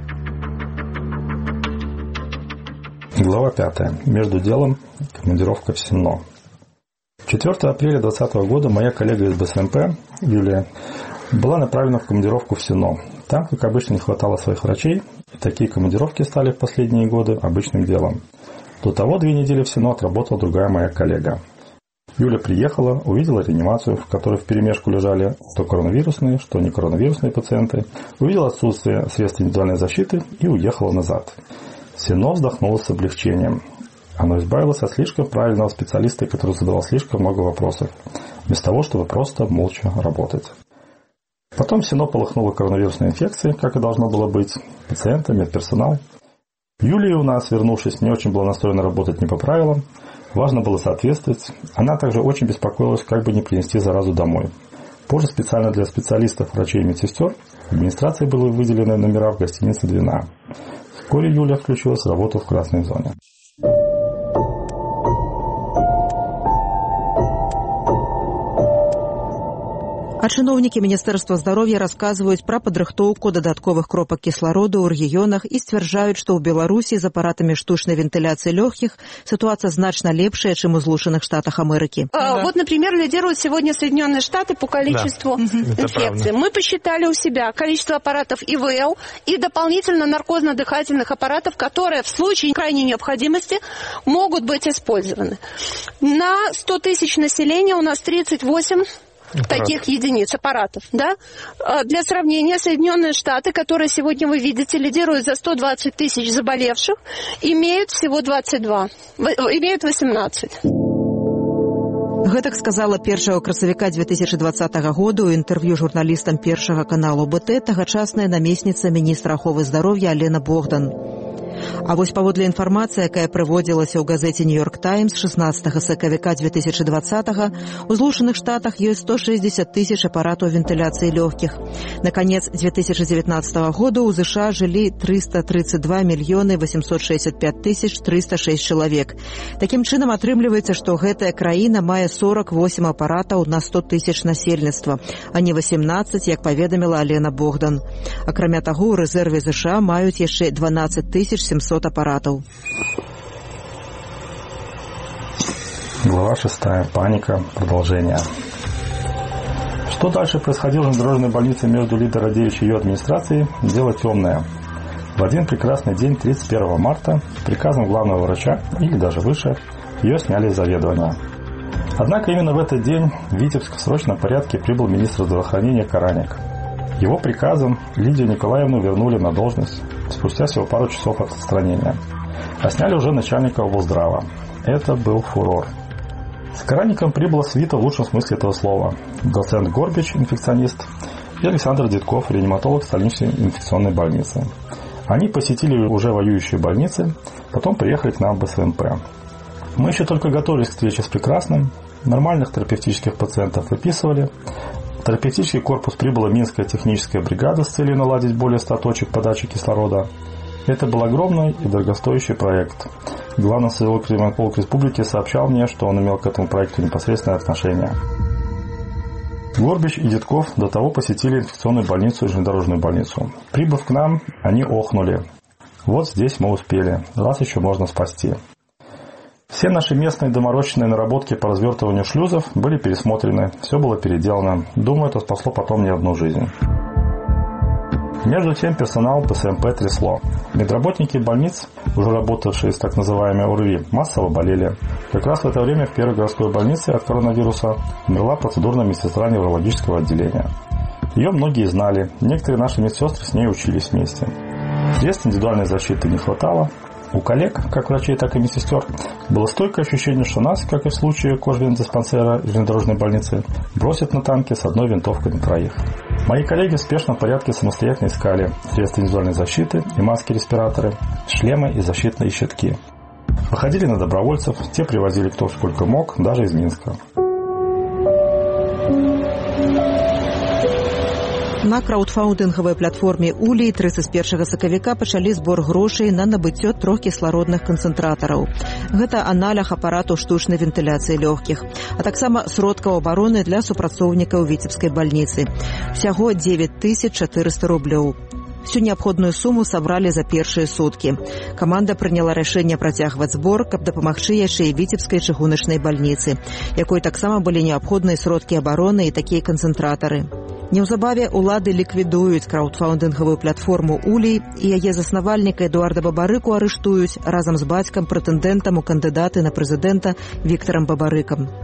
Глава пятая. Между делом командировка в СИНО. четвёртого апреля двадцатого года моя коллега из БСМП, Юлия, была направлена в командировку в СИНО. Там, как обычно, не хватало своих врачей, и такие командировки стали в последние годы обычным делом. До того две недели в СИНО отработала другая моя коллега. Юля приехала, увидела реанимацию, в которой вперемешку лежали что коронавирусные, что не коронавирусные пациенты, увидела отсутствие средств индивидуальной защиты и уехала назад. Сино вздохнула с облегчением. Оно избавилось от слишком правильного специалиста, который задавал слишком много вопросов, вместо того, чтобы просто молча работать. Потом Сино полыхнуло коронавирусной инфекцией, как и должно было быть, пациенты, медперсонал. Юлия у нас, вернувшись, не очень была настроена работать не по правилам. Важно было соответствовать. Она также очень беспокоилась, как бы не принести заразу домой. Позже специально для специалистов, врачей и медсестер администрации были выделены номера в гостинице «Двина». Вскоре Юля включилась в работу в красной зоне. А чыноўнікі Міністэрства здароўя расказваюць пра падрыхтоўку дадатковых кропак кіслароду ў рэгіёнах і сцвярджаюць, што ў Беларусі з апаратамі штучнай вентыляцыі лёгкіх ситуация значно лепшая, чем в Соединенных Штатах Америки. Да. Вот, например, лидируют сегодня Соединенные Штаты по количеству да. инфекций. Мы посчитали у себя количество аппаратов И В Л и дополнительно наркозно-дыхательных аппаратов, которые в случае крайней необходимости могут быть использованы. На сто тысяч населения у нас тридцать восемь таких единиц аппаратов, да? Для сравнения, Соединенные Штаты, которые сегодня вы видите, лидируют за сто двадцать тысяч заболевших, имеют всего двадцать два, имеют восемнадцать. Гэтак сказала першага красавіка две тысячи двадцатого года ў інтэрв'ю журналістам першага каналу Б Т тагачасная намесніца міністра аховы здароўя Алена Богдан. А вось паводле інфармацыі, якая прыводзілася ў газеце «Нью-Йорк Таймс» шестнадцатого сакавіка две тысячи двадцатого, у Злучаных Штатах ёсць сто шестьдесят тысяч аппаратаў вентыляцыі лёгкіх. На конец две тысячи девятнадцатого года у США жылі триста тридцать два мільёны восемьсот шестьдесят пять тысяч триста шесть чалавек. Такім чынам атрымліваецца, што гэтая краіна мае сорок восемь апаратаў на сто тысяч насельніцтва, а не восемнадцать, як паведаміла Алена Богдан. Акрамя таго, у рэзерве США маюць яшчэ двенадцать тысяч семьсот аппаратов. Глава шестая. Паника. Продолжение. Что дальше происходило в железнодорожной больнице между Лидой Радевич и ее администрацией, дело темное. В один прекрасный день, тридцать первого марта, приказом главного врача, или даже выше, ее сняли из заведования. Однако именно в этот день в Витебск в срочном порядке прибыл министр здравоохранения Караник. Его приказом Лидию Николаевну вернули на должность спустя всего пару часов от отстранения. А сняли уже начальника облздрава. Это был фурор. С Караником прибыла свита в лучшем смысле этого слова. Доцент Горбич, инфекционист, и Александр Дедков, реаниматолог столичной инфекционной больницы. Они посетили уже воюющие больницы, потом приехали к нам в Б С М П. Мы еще только готовились к встрече с прекрасным. Нормальных терапевтических пациентов выписывали. В терапевтический корпус прибыла Минская техническая бригада с целью наладить более ста точек подачи кислорода. Это был огромный и дорогостоящий проект. Главный социолог республики сообщал мне, что он имел к этому проекту непосредственное отношение. Горбич и Дедков до того посетили инфекционную больницу и железнодорожную больницу. Прибыв к нам, они охнули. Вот здесь мы успели. Вас еще можно спасти. Все наши местные доморощенные наработки по развертыванию шлюзов были пересмотрены, все было переделано. Думаю, это спасло потом не одну жизнь. Между тем персонал Б С М П трясло. Медработники больниц, уже работавшие с так называемой О Р В И, массово болели. Как раз в это время в первой городской больнице от коронавируса умерла процедурная медсестра неврологического отделения. Ее многие знали, некоторые наши медсестры с ней учились вместе. Средств индивидуальной защиты не хватало. У коллег, как врачей, так и медсестер, было стойкое ощущение, что нас, как и в случае кожвендиспансера и железнодорожной больницы, бросят на танке с одной винтовкой на троих. Мои коллеги в спешном порядке самостоятельно искали средства индивидуальной защиты и маски-респираторы, шлемы и защитные щитки. Выходили на добровольцев, те привозили кто сколько мог, даже из Минска. На краудфаундынгавай платформе Улей тридцать первого сакавіка пачалі збор грошай на набыццё трох кіслародных канцэнтратараў. Гэта аналаг апарату штучнай вентыляцыі лёгкіх, а таксама сродкаў абароны для супрацоўнікаў Віцебскай больніцы. Всяго девять тысяч четыреста рублёў. Всю неабходную суму сабралі за першыя суткі. Каманда прыняла рашэнне працягваць збор, каб дапамагчы яшчэ і Віцебскай чыгуначнай больніцы, якой таксама былі неабходныя сродкі абароны і такія канцэнтратары. Неўзабаве улады ліквідуюць краудфаундынгавую платформу Улей і яе заснавальніка Эдуарда Бабарыку арыштуюць разам з бацькам прэтэндэнтам у кандыдаты на прэзідэнта Віктарам Бабарыкам.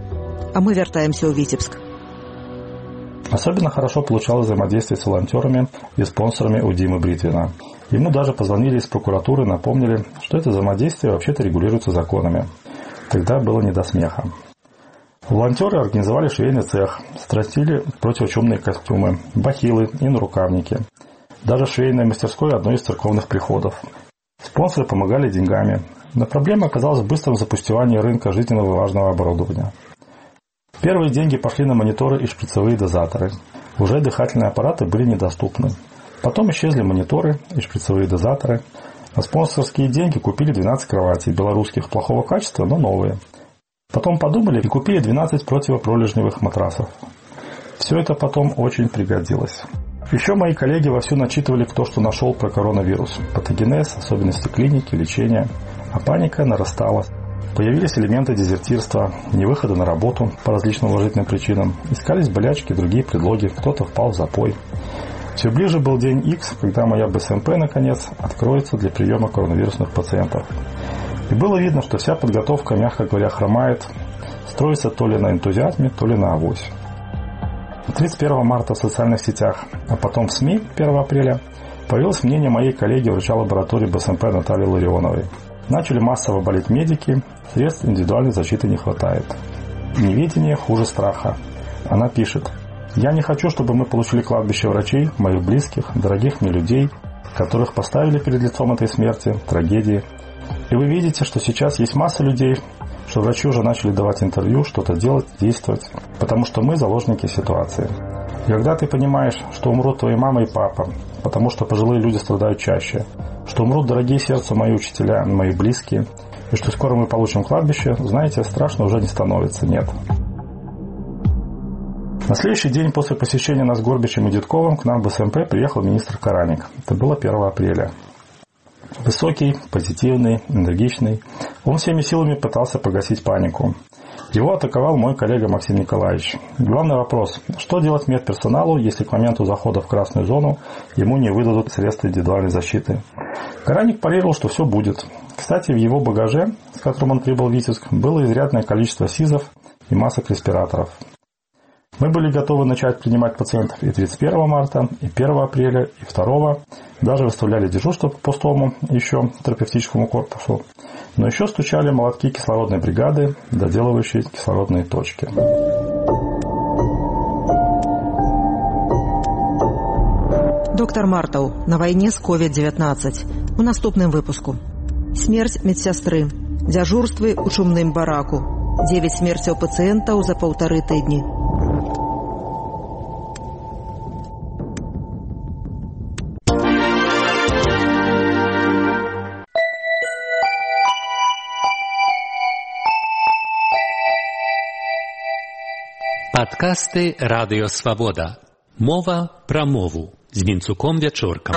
А мы вяртаемся ў Віцебск. Особенно хорошо получалось взаимодействие с волонтерами и спонсорами у Димы Бритвина. Ему даже позвонили из прокуратуры, напомнили, что это взаимодействие вообще-то регулируется законами. Тогда было не до смеха. Волонтеры организовали швейный цех, стратили противочумные костюмы, бахилы и нарукавники. Даже швейная мастерская одной из церковных приходов. Спонсоры помогали деньгами. Но проблема оказалась в быстром запустевании рынка жизненно важного оборудования. Первые деньги пошли на мониторы и шприцевые дозаторы. Уже дыхательные аппараты были недоступны. Потом исчезли мониторы и шприцевые дозаторы. На спонсорские деньги купили двенадцать кроватей белорусских плохого качества, но новые. Потом подумали и купили двенадцать противопролежневых матрасов. Все это потом очень пригодилось. Еще мои коллеги вовсю начитывали, кто что нашел про коронавирус. Патогенез, особенности клиники, лечения. А паника нарастала. Появились элементы дезертирства, невыхода на работу по различным уважительным причинам. Искались болячки, другие предлоги, кто-то впал в запой. Все ближе был день Икс, когда моя БСМП, наконец, откроется для приема коронавирусных пациентов. И было видно, что вся подготовка, мягко говоря, хромает, строится то ли на энтузиазме, то ли на авось. тридцать первого марта в социальных сетях, а потом в СМИ первого апреля, появилось мнение моей коллеги врача лаборатории БСМП Натальи Ларионовой. Начали массово болеть медики, средств индивидуальной защиты не хватает. Неведение хуже страха. Она пишет: «Я не хочу, чтобы мы получили кладбище врачей, моих близких, дорогих мне людей, которых поставили перед лицом этой смерти, трагедии. И вы видите, что сейчас есть масса людей, что врачи уже начали давать интервью, что-то делать, действовать, потому что мы заложники ситуации. И когда ты понимаешь, что умрут твои мама и папа, потому что пожилые люди страдают чаще, что умрут дорогие сердцу мои учителя, мои близкие, и что скоро мы получим кладбище, знаете, страшно уже не становится, нет». На следующий день после посещения нас Горбичем и Дедковым к нам в БСМП приехал министр Караник. Это было первого апреля. Высокий, позитивный, энергичный. Он всеми силами пытался погасить панику. Его атаковал мой коллега Максим Николаевич. Главный вопрос: что делать медперсоналу, если к моменту захода в красную зону ему не выдадут средства индивидуальной защиты? Караник парировал, что все будет. Кстати, в его багаже, с которым он прибыл в Витебск, было изрядное количество СИЗов и масок респираторов. Мы были готовы начать принимать пациентов и тридцать первого марта, и первого апреля, и второго. Даже выставляли дежурство по пустому еще терапевтическому корпусу. Но еще стучали молотки кислородной бригады, доделывающие кислородные точки. Доктор Мартаў на войне с ковід дзевятнаццаць. У наступным выпуску. Смерть медсестры. Дежурствы у чумным бараку. девять смерцяў пациентаў за полторы тыдні. Падкасты Радыё Свабода. Мова пра мову з Вінцуком Вячоркам.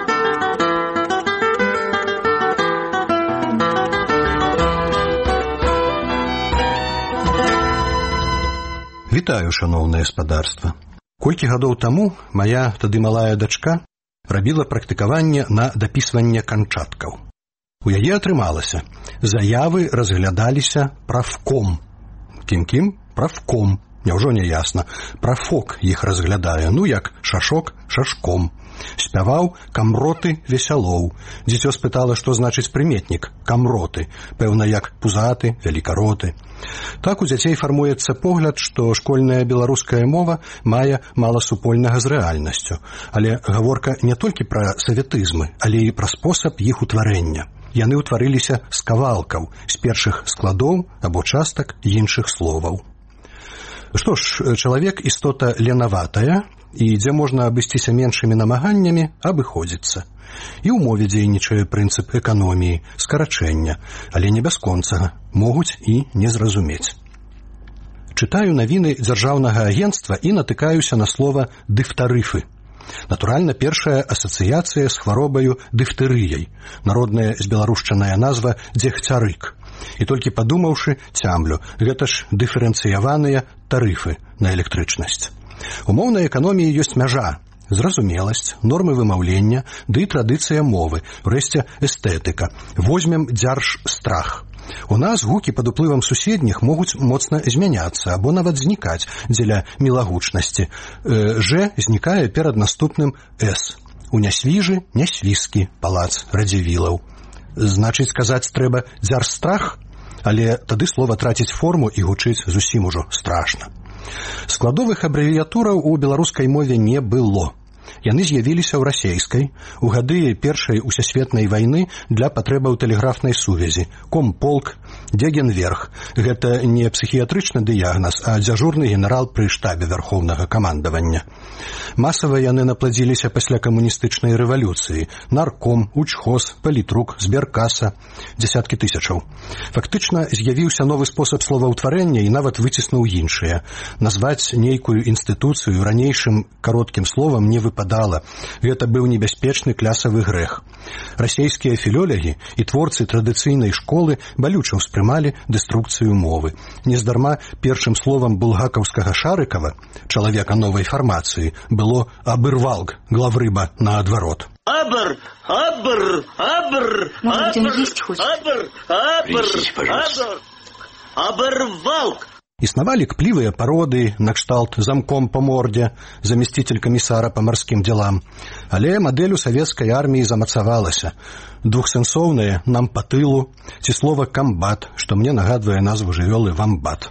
Вітаю, шаноўнае спадарства. Колькі гадоў таму мая тады малая дачка рабіла практыкаванне на дапісванне канчаткаў. У яе атрымалася. Заявы разглядаліся правком. Кім-кім? Правком. Няўжо не ясна. Прафок іх разглядае, ну як шашок шашком. Спяваў камроты весялоў. Дзіцё спытала, што значыць прыметнік камроты. Пэўна, як пузаты, велікароты. Так у дзяцей фармуецца погляд, што школьная беларуская мова мае мала супольнага з рэальнасцю. Але гаворка не толькі пра саветызмы, але і пра спосаб іх утварэння. Яны ўтварыліся з кавалкаў, з першых складоў або частак іншых словаў. Што ж, чалавек істота ленаватая, і дзе можна абысціся меншымі намаганнямі, абыходзіцца. І ў мове дзейнічае прынцып эканоміі, скарачэння, але не бясконцага, могуць і не зразумець. Чытаю навіны дзяржаўнага агенцтва і натыкаюся на слова «дыфтарыфы». Натуральна, першая асацыяцыя з хваробаю дыфтэрыяй, народная збеларушчаная назва дзегцярык. І толькі падумаўшы, цямлю, гэта ж дыферэнцыяваныя тарыфы на электрычнасць. У моўнай эканоміі ёсць мяжа, зразумеласць, нормы вымаўлення, ды і традыцыя мовы, урэшце эстэтыка. Возьмем дзярж страх. У нас гукі пад уплывам суседніх могуць моцна змяняцца або нават знікаць дзеля мілагучнасці. Ж знікае перад наступным С. У нясвіжы нясвіскі палац радзівілаў. Значыць, казаць трэба дзярстрах, але тады слова траціць форму і гучыць зусім ужо страшна. Складовых абрэвіятураў у беларускай мове не было. Яны з'явіліся ў расейскай у гады першай усесветнай вайны для патрэбаў тэлеграфнай сувязі. Комполк, Дегенверх. Гэта не псіхіятрычны дыягназ, а дзяжурны генерал пры штабе вярхоўнага камандавання. Масава яны напладзіліся пасля камуністычнай рэвалюцыі. Нарком, учхоз, палітрук, зберкаса. Дзясяткі тысячаў. Фактычна з'явіўся новы спосаб словаўтварэння і нават выціснуў іншыя. Назваць нейкую інстытуцыю ранейшым кароткім словам не выпадала. Гэта быў небяспечны клясавы грэх. Расейскія філолягі і творцы традыцыйнай школы балюча ўспрымалі дэструкцыю мовы. Нездарма першым словам булгакаўскага Шарыкава, чалавека новай фармацыі, было «абырвалг», главрыба наадварот. Абр, абр, абр, абр, абр, абр, абр, абырвалг. Існавалі кплівыя пароды, накшталт замком па мордзе, заместитель камісара па марскім дзелам. Але мадэль у савецкай арміі замацавалася. Двухсэнсоўнае «нам па тылу» ці слова «камбат», што мне нагадвае назву жывёлы «вамбат».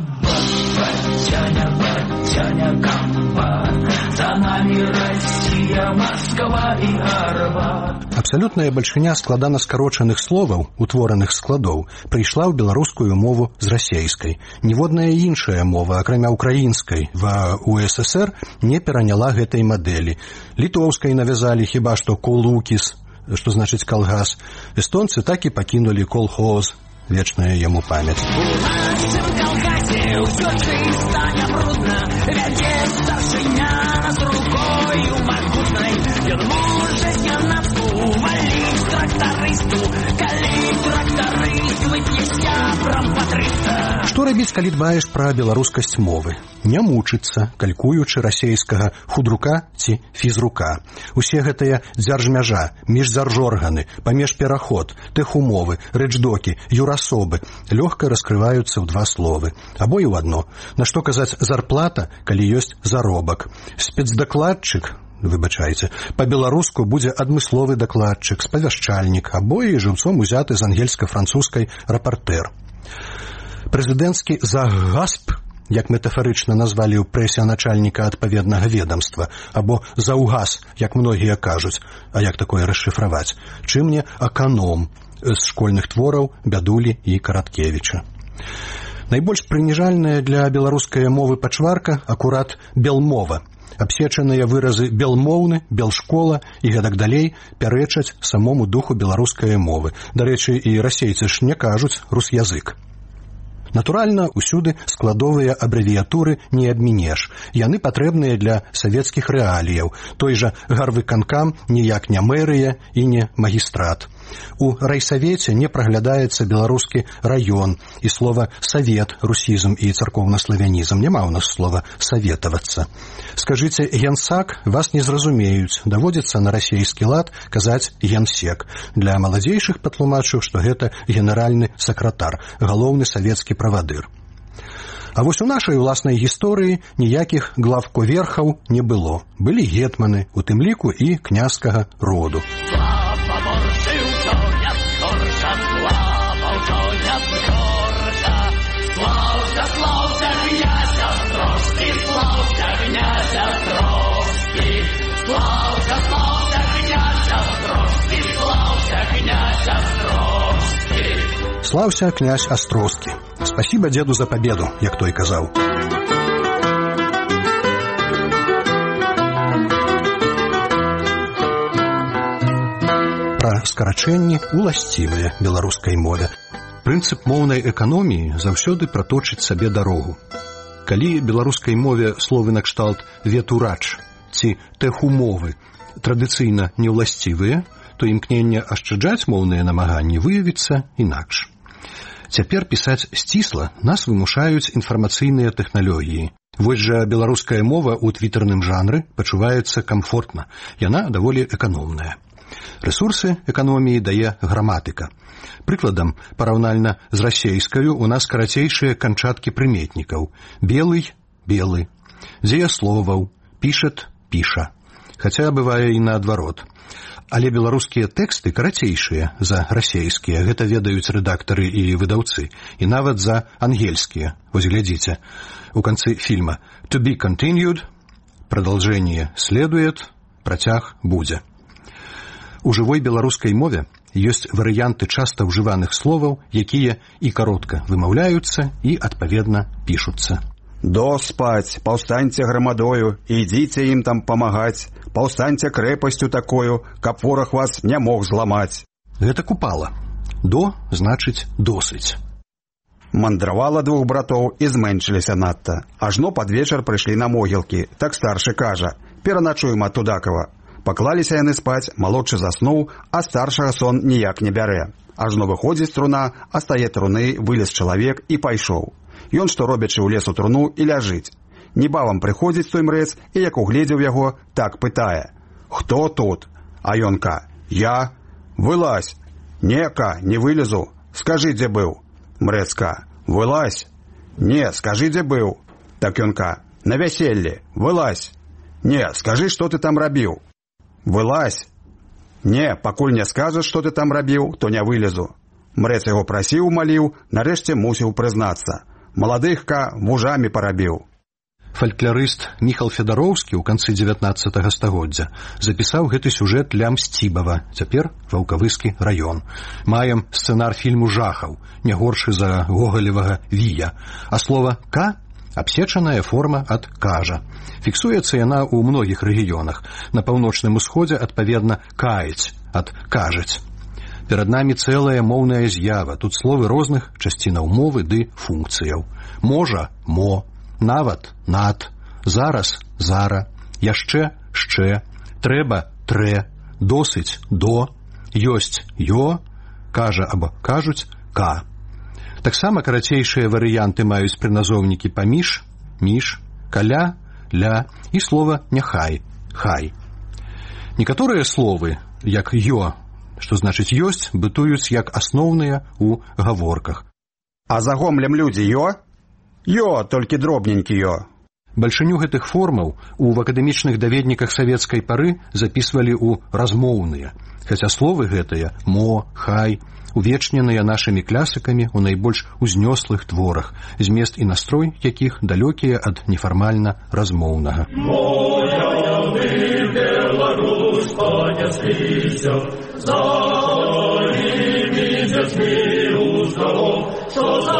Абсалютная бальшыня складана скарочаных словаў, утвораных складоў, прыйшла ў беларускую мову з расейскай. Ніводная іншая мова, акрамя украінскай, ва у эс эс ер не пераняла гэтай мадэлі. Літоўскай навязалі хіба што «колукіс», што значыць «калгас». Эстонцы так і пакінулі «колхоз», вечная яму памяць. У нашым калгасе ўсё чыста, нябрудна, вядзе старшыня нас рукою магутнай. Ён можа з'янацку валіць трактарысту, калі трактарыст вып'е сябрам па трыста. Што рабіць, калі дбаеш пра беларускасць мовы? Не мучыцца, калькуючы расейскага худрука ці фізрука. Усе гэтыя дзяржмяжа, міждзяржорганы, памежпераход, тэхумовы, рэчдокі, юрасобы лёгка раскрываюцца ў два словы. Або і ў адно. На што казаць зарплата, калі ёсць заробак? Спецдакладчык, выбачайце, па-беларуску будзе адмысловы дакладчык, спавяшчальнік, або і жыўцом узяты з ангельска-французскай рапартэр. Прэзідэнцкі загасп, як метафарычна назвалі ў прэсе начальніка адпаведнага ведамства, або заўгас, як многія кажуць, а як такое расшыфраваць, чым не аканом з школьных твораў Бядулі і Караткевіча. Найбольш прыніжальная для беларускай мовы пачварка акурат белмова. Абсечаныя выразы белмоўны, белшкола і гэтак далей пярэчаць самому духу беларускай мовы. Дарэчы, і расейцы ж не кажуць русязык. Натуральна, усюды складовыя абрэвіятуры не абмінеш. Яны патрэбныя для савецкіх рэаліяў. Той жа гарвыканкам ніяк не мэрыя і не магістрат. У райсавеце не праглядаецца беларускі раён, і слова «савет», русізм і царкоўна-славянізм. Няма ў нас слова «саветавацца». Скажыце «генсак», вас не зразумеюць. Даводзіцца на расейскі лад казаць «генсек». Для маладзейшых патлумачу, што гэта генеральны сакратар, галоўны савецкі правадыр. А вось у нашай уласнай гісторыі ніякіх главковерхаў не было. Былі гетманы, у тым ліку і княжскага роду. Слаўся князь Астроскі. Спасибо деду за победу, як той казаў. Пра скарачэнні уласцівыя беларускай мове. Прынцып моўнай эканоміі заўсёды праточыць сабе дарогу. Калі беларускай мове словы накшталт «ветурач» ці «тэхумовы» традыцыйна неўласцівыя, то імкненне ашчаджаць моўныя намаганні выявіцца інакш. Цяпер пісаць сцісла нас вымушаюць інфармацыйныя тэхналогіі. Вось жа беларуская мова ў твітарным жанры пачуваецца камфортна. Яна даволі эканомная. Рэсурсы эканоміі дае граматыка. Прыкладам, параўнальна з расейскаю у нас карацейшыя канчаткі прыметнікаў. Белый – белы. Дзеясловаў – пішат – піша. Хаця бывае і наадварот. Але беларускія тэксты карацейшыя за расейскія. Гэта ведаюць рэдактары і выдаўцы. І нават за ангельскія. Вось глядзіце. У канцы фільма «To be continued» – продолжение следует, працяг будзе. У жывой беларускай мове ёсць варыянты часта ўжываных словаў, якія і каротка вымаўляюцца і, адпаведна, пішуцца. «До спаць, паўстаньце грамадою, ідзіце ім там памагаць, паўстаньце крэпасцю такою, каб вораг вас не мог зламаць». Гэта купала. «До» значыць «досыць». Мандравала двух братоў і зменшыліся надта. Ажно пад вечар прыйшлі на могілкі. Так старшы кажа: «Пераначуем ад Тудакава». Паклаліся яны спаць, малодшы заснуў, а старшага сон ніяк не бярэ. Ажно выходзіць труна, а стае труны, вылез чалавек і пайшоў. Ён, што робячы ў лесу труну, і ляжыць. Небавам прыходзіць той мрэц і, як угледзеў яго, так пытае: «Хто тут?» А ён-ка: «Я». «Вылазь». «Не-ка, не вылезу». «Скажы, дзе быў». Мрэцка: «Вылазь». «Не, скажы, дзе быў». Так ён-ка: «На вяселлі». «Вылазь». «Не, скажы, што ты там рабіў». «Вылазь». «Не, пакуль не скажаш, што ты там рабіў, то не вылезу». Мрэц яго прасіў, маліў, нарэшце мусіў прызнацца: «Маладых-ка вужамі парабіў». Фальклорыст Міхал Федароўскі ў канцы дзевятнаццатага стагоддзя запісаў гэты сюжэт для Мсцібава, цяпер Ваўкавыскі раён. Маем сцэнар фільму жахаў, не горшы за гогалевага Вія, а слова «ка» – абсечаная форма ад «кажа». Фіксуецца яна ў многіх рэгіёнах. На паўночным усходзе, адпаведна, «каіць» ад «кажаць». Перад намі цэлая моўная з'ява, тут словы розных часцінаў мовы ды функцыяў. Можа – мо, нават – над, зараз – зара, яшчэ – шчэ, трэба – трэ, досыць – до, ёсць – ё, кажа або кажуць – ка. Таксама карацейшыя варыянты маюць прыназоўнікі паміж, між, каля, ля і слова няхай, хай. Некаторыя словы, як ё, што значыць ёсць, бытуюць як асноўныя ў гаворках. А за гомлем людзі ё? Ё, толькі дробненькі ё. Бальшыню гэтых формаў у акадэмічных даведніках савецкай пары запісвалі ў размоўныя, хаця словы гэтыя мо, хай увечненыя нашымі класікамі ў найбольш узнёслых творах, змест і настрой якіх далёкія ад нефармальна размоўнага. Моя ты, Беларусь, панясліся, за імі дзяцьмі уздалом, што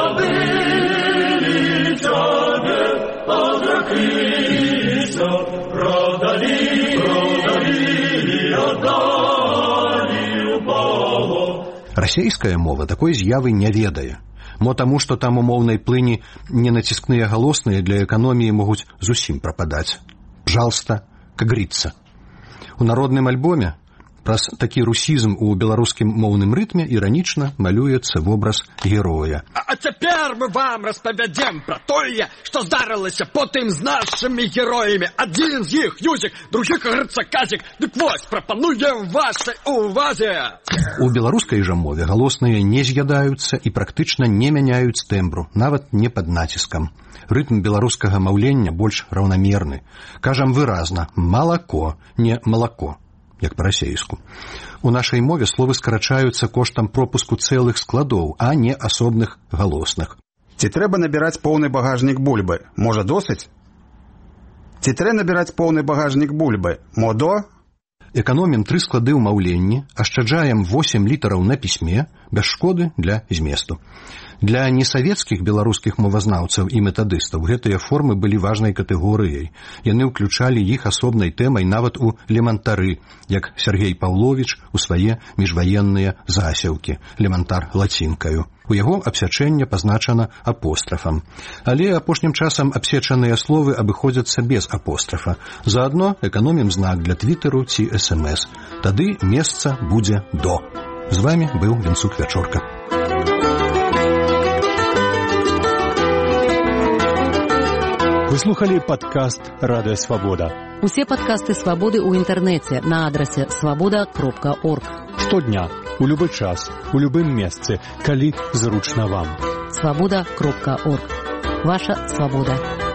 забылі цябе, адракліся, продалі, продалі, аддалі ў палон. Расейская мова такой з'явы не ведае. Мо таму, што там у моўнай плыні ненаціскныя галосныя для эканоміі могуць зусім прападаць. Пжалста, как гріцца. У народным альбоме праз такі русізм у беларускім моўным рытме іранічна малюецца вобраз героя. А цяпер мы вам распавядзем пра тое, што здарылася потым з нашымі героямі. Адзін з іх Юзік, другі кажется Казік. Дык вось, прапануем вашай увазе. У беларускай жа мове галосныя не з'ядаюцца і практычна не мяняюць тэмбру, нават не пад націскам. Рытм беларускага маўлення больш раўнамерны. Кажам выразна «малако», не «малако», як па-расейску. У нашай мове словы скарачаюцца коштам пропуску цэлых складоў, а не асобных галосных. Ці трэба набіраць поўны багажнік бульбы? Можа, досыць? Ці трэба набіраць поўны багажнік бульбы? Модо? Эканомім тры склады ў маўленні, ашчаджаем восем літараў на пісьме, без шкоды для зместу. Для несавецкіх беларускіх мовазнаўцаў і метадыстаў гэтыя формы былі важнай катэгорыяй. Яны ўключалі іх асобнай тэмай нават у лемантары, як Сергей Паўловіч у свае міжваенныя засеўкі, лемантар лацінкаю. У яго абсячэнне пазначана апострафам. Але апошнім часам абсечаныя словы абыходзяцца без апострафа. Заадно эканомім знак для твітэру ці эс эм эс. Тады месца будзе до. З вамі быў Вінцук Вячорка. Вы слухали падкаст «Радыё Свабода». Усе падкасты «Свабоды» ў інтэрнэце на адрасе свабода кропка орг. Штодня, у любы час, у любым месцы, калі зручна вам. свабода кропка орг. Ваша свабода.